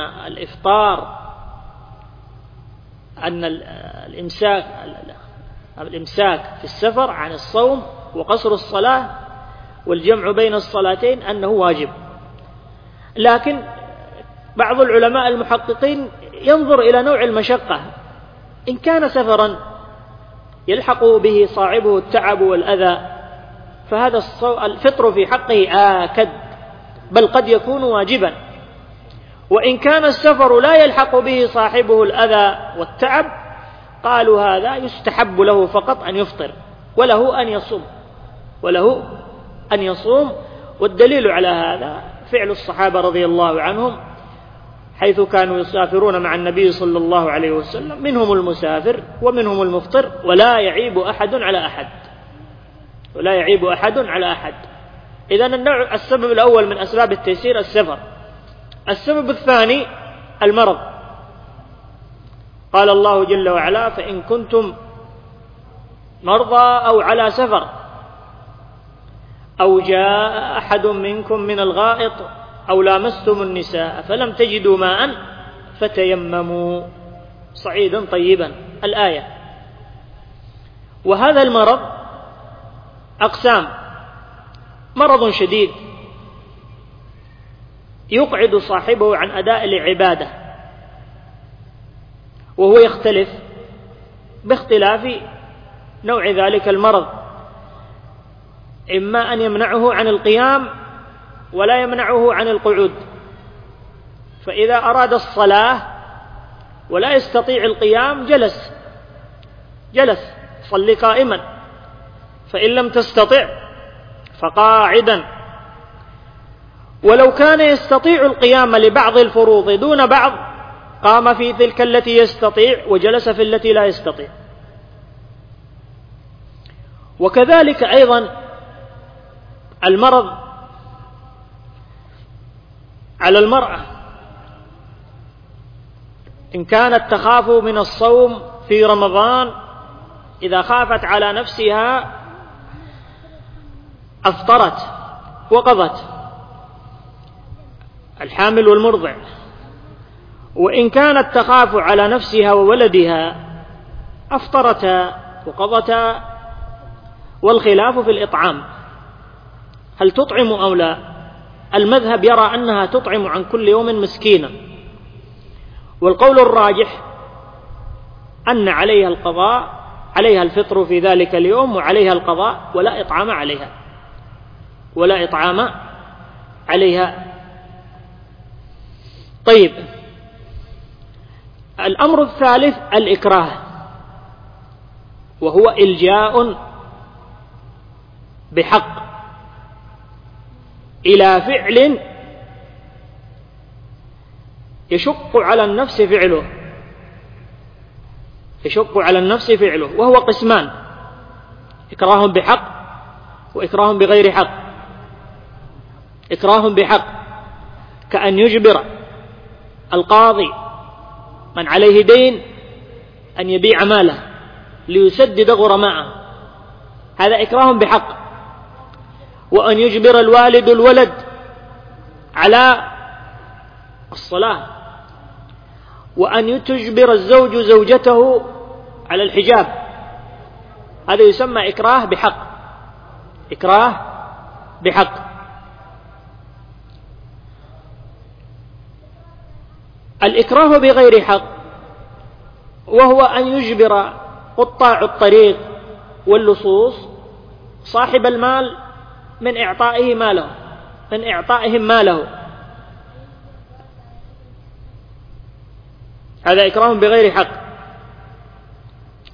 الإمساك في السفر عن الصوم وقصر الصلاة والجمع بين الصلاتين أنه واجب. لكن بعض العلماء المحققين ينظر إلى نوع المشقة، إن كان سفرا يلحق به صاحبه التعب والأذى فهذا الفطر في حقه آكد، بل قد يكون واجبا. وإن كان السفر لا يلحق به صاحبه الأذى والتعب قالوا هذا يستحب له فقط أن يفطر وله أن يصوم. والدليل على هذا فعل الصحابة رضي الله عنهم حيث كانوا يسافرون مع النبي صلى الله عليه وسلم، منهم المسافر ومنهم المفطر، ولا يعيب أحد على أحد. إذن السبب الأول من أسباب التيسير السفر. السبب الثاني المرض. قال الله جل وعلا: فإن كنتم مرضى أو على سفر أو جاء أحد منكم من الغائط أو لامستم النساء فلم تجدوا ماء فتيمموا صعيدا طيبا، الآية. وهذا المرض أقسام: مرض شديد يقعد صاحبه عن أداء العبادة، وهو يختلف باختلاف نوع ذلك المرض، إما أن يمنعه عن القيام ولا يمنعه عن القعود، فإذا أراد الصلاة ولا يستطيع القيام جلس صلي قائما، فإن لم تستطع فقاعدا. ولو كان يستطيع القيام لبعض الفروض دون بعض قام في تلك التي يستطيع وجلس في التي لا يستطيع. وكذلك أيضا المرض على المرأة، إن كانت تخاف من الصوم في رمضان، إذا خافت على نفسها أفطرت وقضت، الحامل والمرضع. وإن كانت تخاف على نفسها وولدها أفطرتا وقضتا، والخلاف في الإطعام، هل تطعم أو لا؟ المذهب يرى أنها تطعم عن كل يوم مسكينا، والقول الراجح أن عليها القضاء، عليها الفطر في ذلك اليوم وعليها القضاء ولا إطعام عليها. طيب، الأمر الثالث الإكراه، وهو إلجاء بحق إلى فعل يشق على النفس فعله، وهو قسمان: إكراه بحق وإكراه بغير حق. إكراه بحق كأن يجبر القاضي من عليه دين أن يبيع ماله ليسدد غرماءه، هذا إكراه بحق. وأن يجبر الوالد الولد على الصلاة، وأن تجبر الزوج زوجته على الحجاب، هذا يسمى إكراه بحق. الإكراه بغير حق وهو أن يجبر قطاع الطريق واللصوص صاحب المال من إعطائهم ماله، هذا إكراه بغير حق.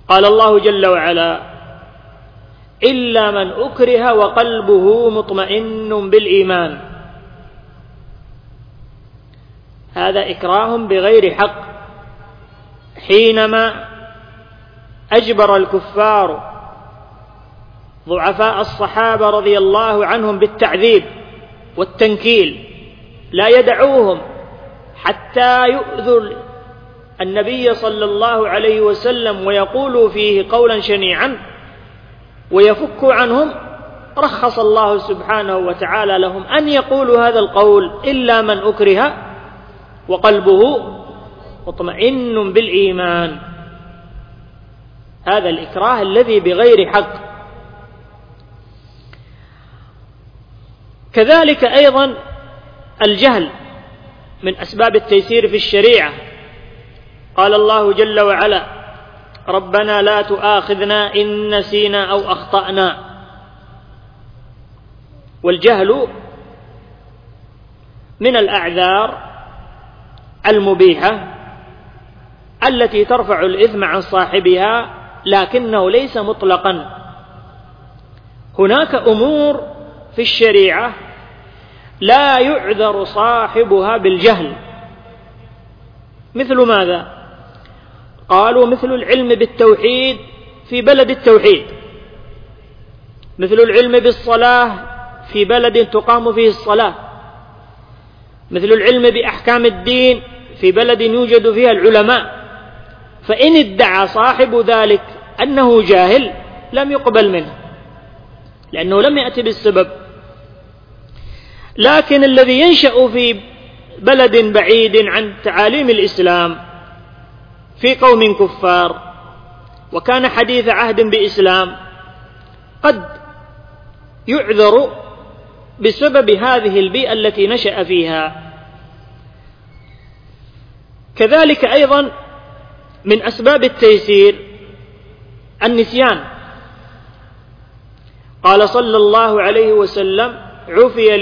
قال الله جل وعلا: إلا من أكره وقلبه مطمئن بالإيمان. هذا إكراه بغير حق، حينما أجبر الكفار ضعفاء الصحابة رضي الله عنهم بالتعذيب والتنكيل، لا يدعوهم حتى يؤذوا النبي صلى الله عليه وسلم ويقولوا فيه قولا شنيعا ويفكوا عنهم، رخص الله سبحانه وتعالى لهم أن يقولوا هذا القول: إلا من أكره وقلبه مطمئن بالإيمان. هذا الإكراه الذي بغير حق. كذلك أيضا الجهل من أسباب التيسير في الشريعة. قال الله جل وعلا: ربنا لا تؤاخذنا إن نسينا أو أخطأنا. والجهل من الأعذار المبيحة التي ترفع الإثم عن صاحبها، لكنه ليس مطلقا. هناك أمور في الشريعة لا يعذر صاحبها بالجهل. مثل ماذا؟ قالوا: مثل العلم بالتوحيد في بلد التوحيد، مثل العلم بالصلاة في بلد تقام فيه الصلاة، مثل العلم بأحكام الدين في بلد يوجد فيها العلماء. فإن ادعى صاحب ذلك أنه جاهل لم يقبل منه، لأنه لم يأتي بالسبب. لكن الذي ينشأ في بلد بعيد عن تعاليم الإسلام في قوم كفار وكان حديث عهد بإسلام قد يعذر بسبب هذه البيئة التي نشأ فيها. كذلك أيضا من أسباب التيسير النسيان. قال صلى الله عليه وسلم: عفي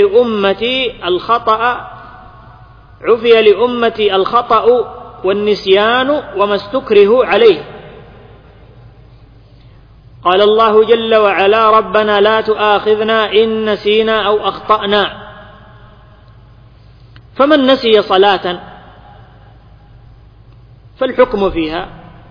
لأمتي الخطأ والنسيان وما استكرهوا عليه. قال الله جل وعلا: ربنا لا تؤاخذنا إن نسينا أو أخطأنا. فمن نسي صلاة فالحكم فيها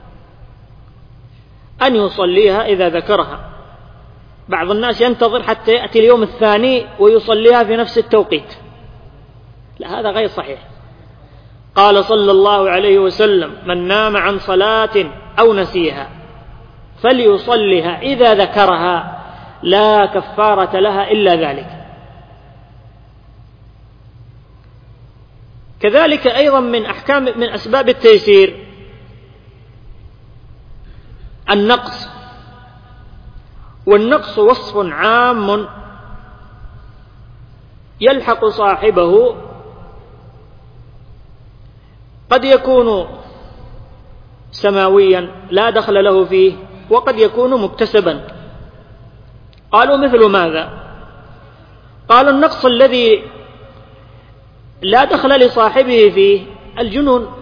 أن يصليها إذا ذكرها. بعض الناس ينتظر حتى يأتي اليوم الثاني ويصليها في نفس التوقيت، لا، هذا غير صحيح. قال صلى الله عليه وسلم: من نام عن صلاة أو نسيها فليصلها إذا ذكرها، لا كفارة لها إلا ذلك. كذلك أيضا من أسباب التيسير النقص. والنقص وصف عام يلحق صاحبه، قد يكون سماويا لا دخل له فيه، وقد يكون مكتسبا. قالوا: مثل ماذا؟ قالوا: النقص الذي لا دخل لصاحبه فيه الجنون.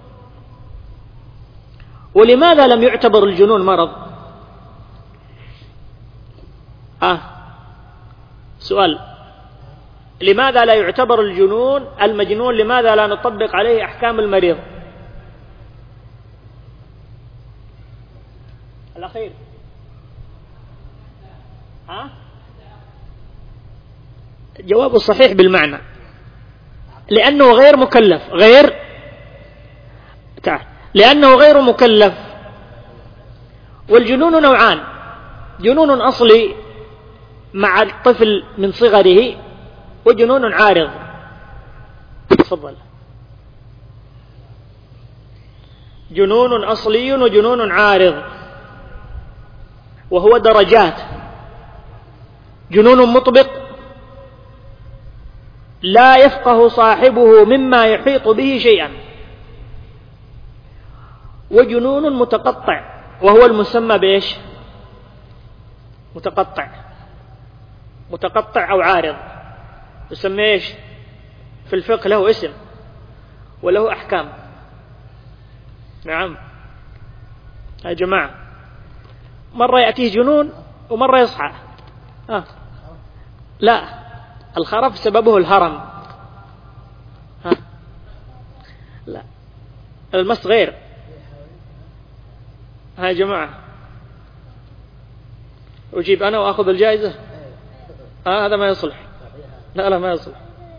ولماذا لم يعتبر الجنون مرض؟ سؤال: لماذا لا يعتبر الجنون المجنون؟ لماذا لا نطبق عليه أحكام المريض؟ الأخير جواب صحيح بالمعنى، لأنه غير مكلف. لأنه غير مكلف. والجنون نوعان: جنون أصلي مع الطفل من صغره، وجنون عارض. تفضل. جنون أصلي وجنون عارض، وهو درجات. جنون مطبق لا يفقه صاحبه مما يحيط به شيئا، وجنون متقطع وهو المسمى بإيش؟ متقطع أو عارض. يسمى إيش في الفقه؟ له اسم وله أحكام. نعم يا جماعة، مرة يأتيه جنون ومرة يصحى. لا، الخرف سببه الهرم. لا، المس غير. يا جماعة أجيب أنا وأخذ الجائزة؟ هذا ما يصلح. لا ما يصلح.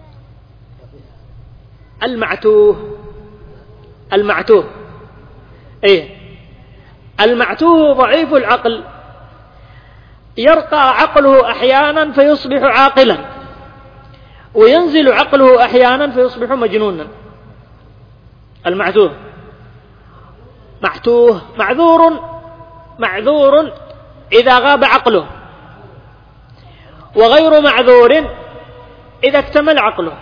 المعتوه إيه؟ المعتوه ضعيف العقل، يرقى عقله أحيانا فيصبح عاقلا، وينزل عقله أحيانا فيصبح مجنونا. المعتوه معذور إذا غاب عقله، وغير معذور إذا اكتمل عقله.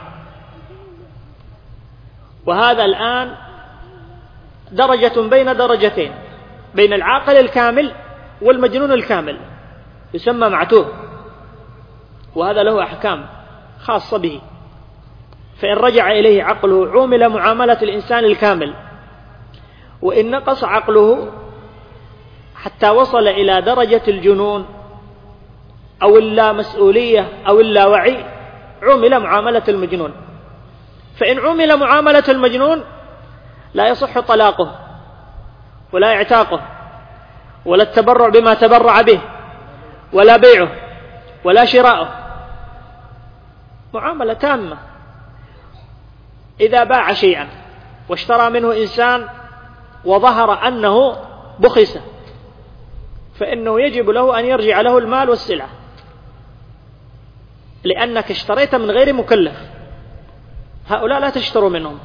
وهذا الآن درجة بين درجتين، بين العاقل الكامل والمجنون الكامل، يسمى معتوه، وهذا له أحكام خاصة به. فإن رجع إليه عقله عومل معاملة الإنسان الكامل، وإن نقص عقله حتى وصل إلى درجة الجنون أو اللامسؤولية أو اللاوعي عومل معاملة المجنون. فإن عومل معاملة المجنون لا يصح طلاقه ولا اعتاقه ولا التبرع بما تبرع به ولا بيعه ولا شراؤه، معاملة تامة. إذا باع شيئا واشترى منه إنسان وظهر أنه بخس، فإنه يجب له أن يرجع له المال والسلعة، لأنك اشتريت من غير مكلف. هؤلاء لا تشتروا منهم،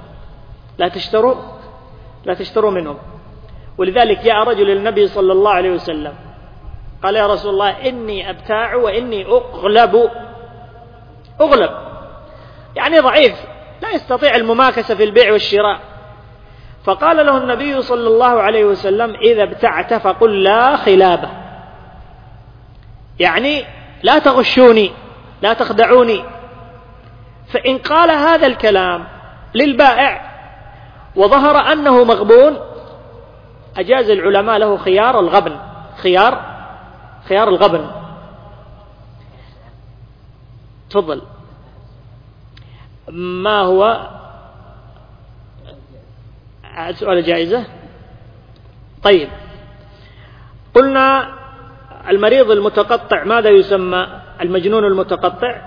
لا تشتروا منهم. ولذلك جاء رجل للنبي صلى الله عليه وسلم قال: يا رسول الله، إني أبتاع وإني أغلب، يعني ضعيف لا يستطيع المماكسة في البيع والشراء. فقال له النبي صلى الله عليه وسلم: إذا ابتعت فقل لا خلابة، يعني لا تغشوني لا تخدعوني. فإن قال هذا الكلام للبائع وظهر أنه مغبون، أجاز العلماء له خيار الغبن، خيار الغبن. تفضل. ما هو سؤال جائزة؟ طيب، قلنا المريض المتقطع ماذا يسمى؟ المجنون المتقطع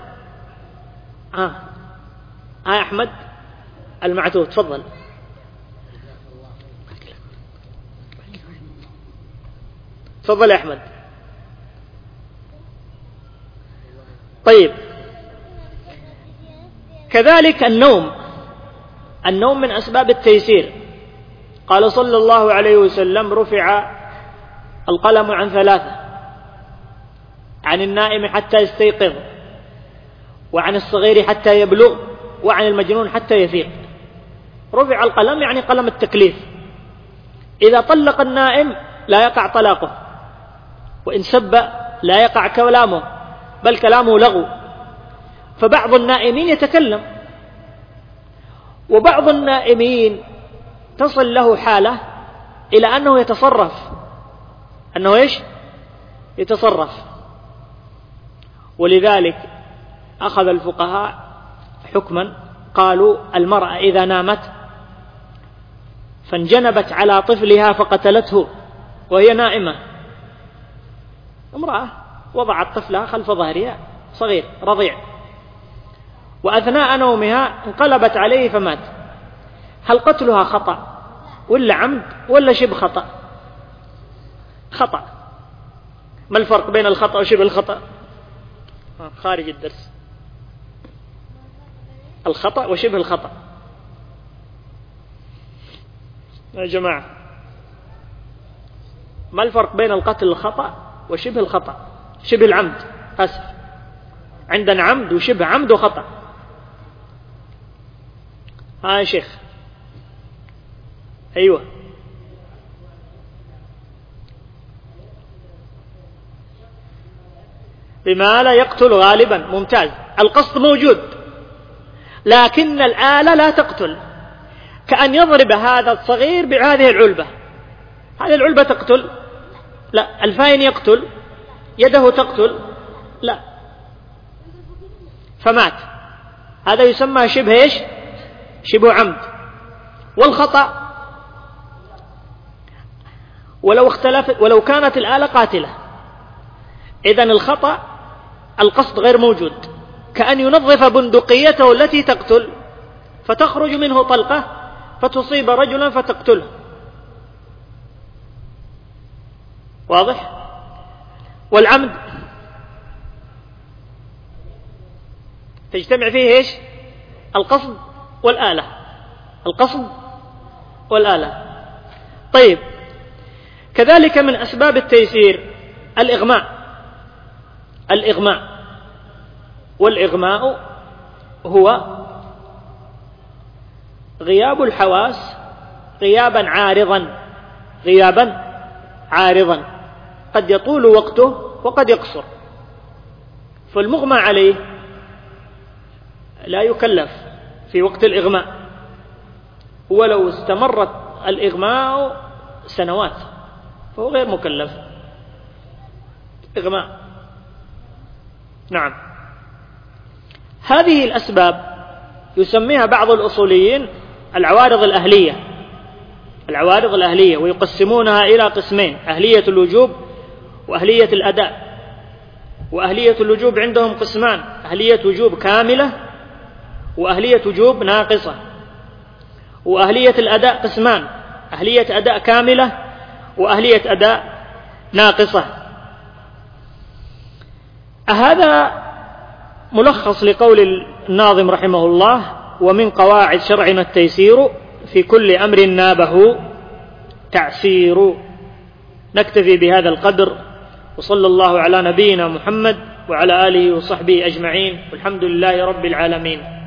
أحمد المعتوه. تفضل. تفضل يا أحمد. طيب، كذلك النوم من أسباب التيسير. قال صلى الله عليه وسلم: رفع القلم عن 3: عن النائم حتى يستيقظ، وعن الصغير حتى يبلغ، وعن المجنون حتى يفيق. رفع القلم يعني قلم التكليف. إذا طلق النائم لا يقع طلاقه، وإن سب لا يقع كلامه، بل كلامه لغو. فبعض النائمين يتكلم، وبعض النائمين تصل له حالة إلى أنه يتصرف. يتصرف. ولذلك أخذ الفقهاء حكما، قالوا: المرأة إذا نامت فانجنبت على طفلها فقتلته وهي نائمة، امرأة وضعت طفلها خلف ظهرها صغير رضيع، وأثناء نومها انقلبت عليه فمات، هل قتلها خطأ ولا عمد ولا شبه خطأ؟ خطأ. ما الفرق بين الخطأ وشبه الخطأ؟ خارج الدرس. الخطأ وشبه الخطأ يا جماعة، ما الفرق بين القتل الخطأ وشبه الخطأ؟ شبه العمد، أسف، عندنا عمد وشبه عمد وخطأ. يا شيخ. أيوة. بما لا يقتل غالبا. ممتاز، القصد موجود، لكن الآلة لا تقتل. كأن يضرب هذا الصغير بهذه العلبة، هذه العلبة تقتل؟ لا، الفاين يقتل، يده تقتل، لا، فمات، هذا يسمى شبه ايش؟ شبه عمد. والخطأ ولو كانت الآلة قاتلة، إذن الخطأ القصد غير موجود، كأن ينظف بندقيته التي تقتل فتخرج منه طلقة فتصيب رجلا فتقتله. واضح؟ والعمد تجتمع فيه ايش؟ القصد والآلة، القصد والآلة. طيب، كذلك من أسباب التيسير الإغماء، والإغماء هو غياب الحواس غيابا عارضا قد يطول وقته وقد يقصر. فالمغمى عليه لا يكلف في وقت الإغماء، ولو استمرت الإغماء سنوات فهو غير مكلف. إغماء. نعم. هذه الأسباب يسميها بعض الأصوليين العوارض الأهلية، ويقسمونها إلى قسمين: أهلية الوجوب وأهلية الأداء. وأهلية الوجوب عندهم قسمان: أهلية وجوب كاملة وأهلية وجوب ناقصة. وأهلية الأداء قسمان: أهلية أداء كاملة وأهلية أداء ناقصة. هذا ملخص لقول الناظم رحمه الله: ومن قواعد شرعنا التيسير في كل أمر نابه تعسير. نكتفي بهذا القدر، وصلى الله على نبينا محمد وعلى آله وصحبه أجمعين، والحمد لله رب العالمين.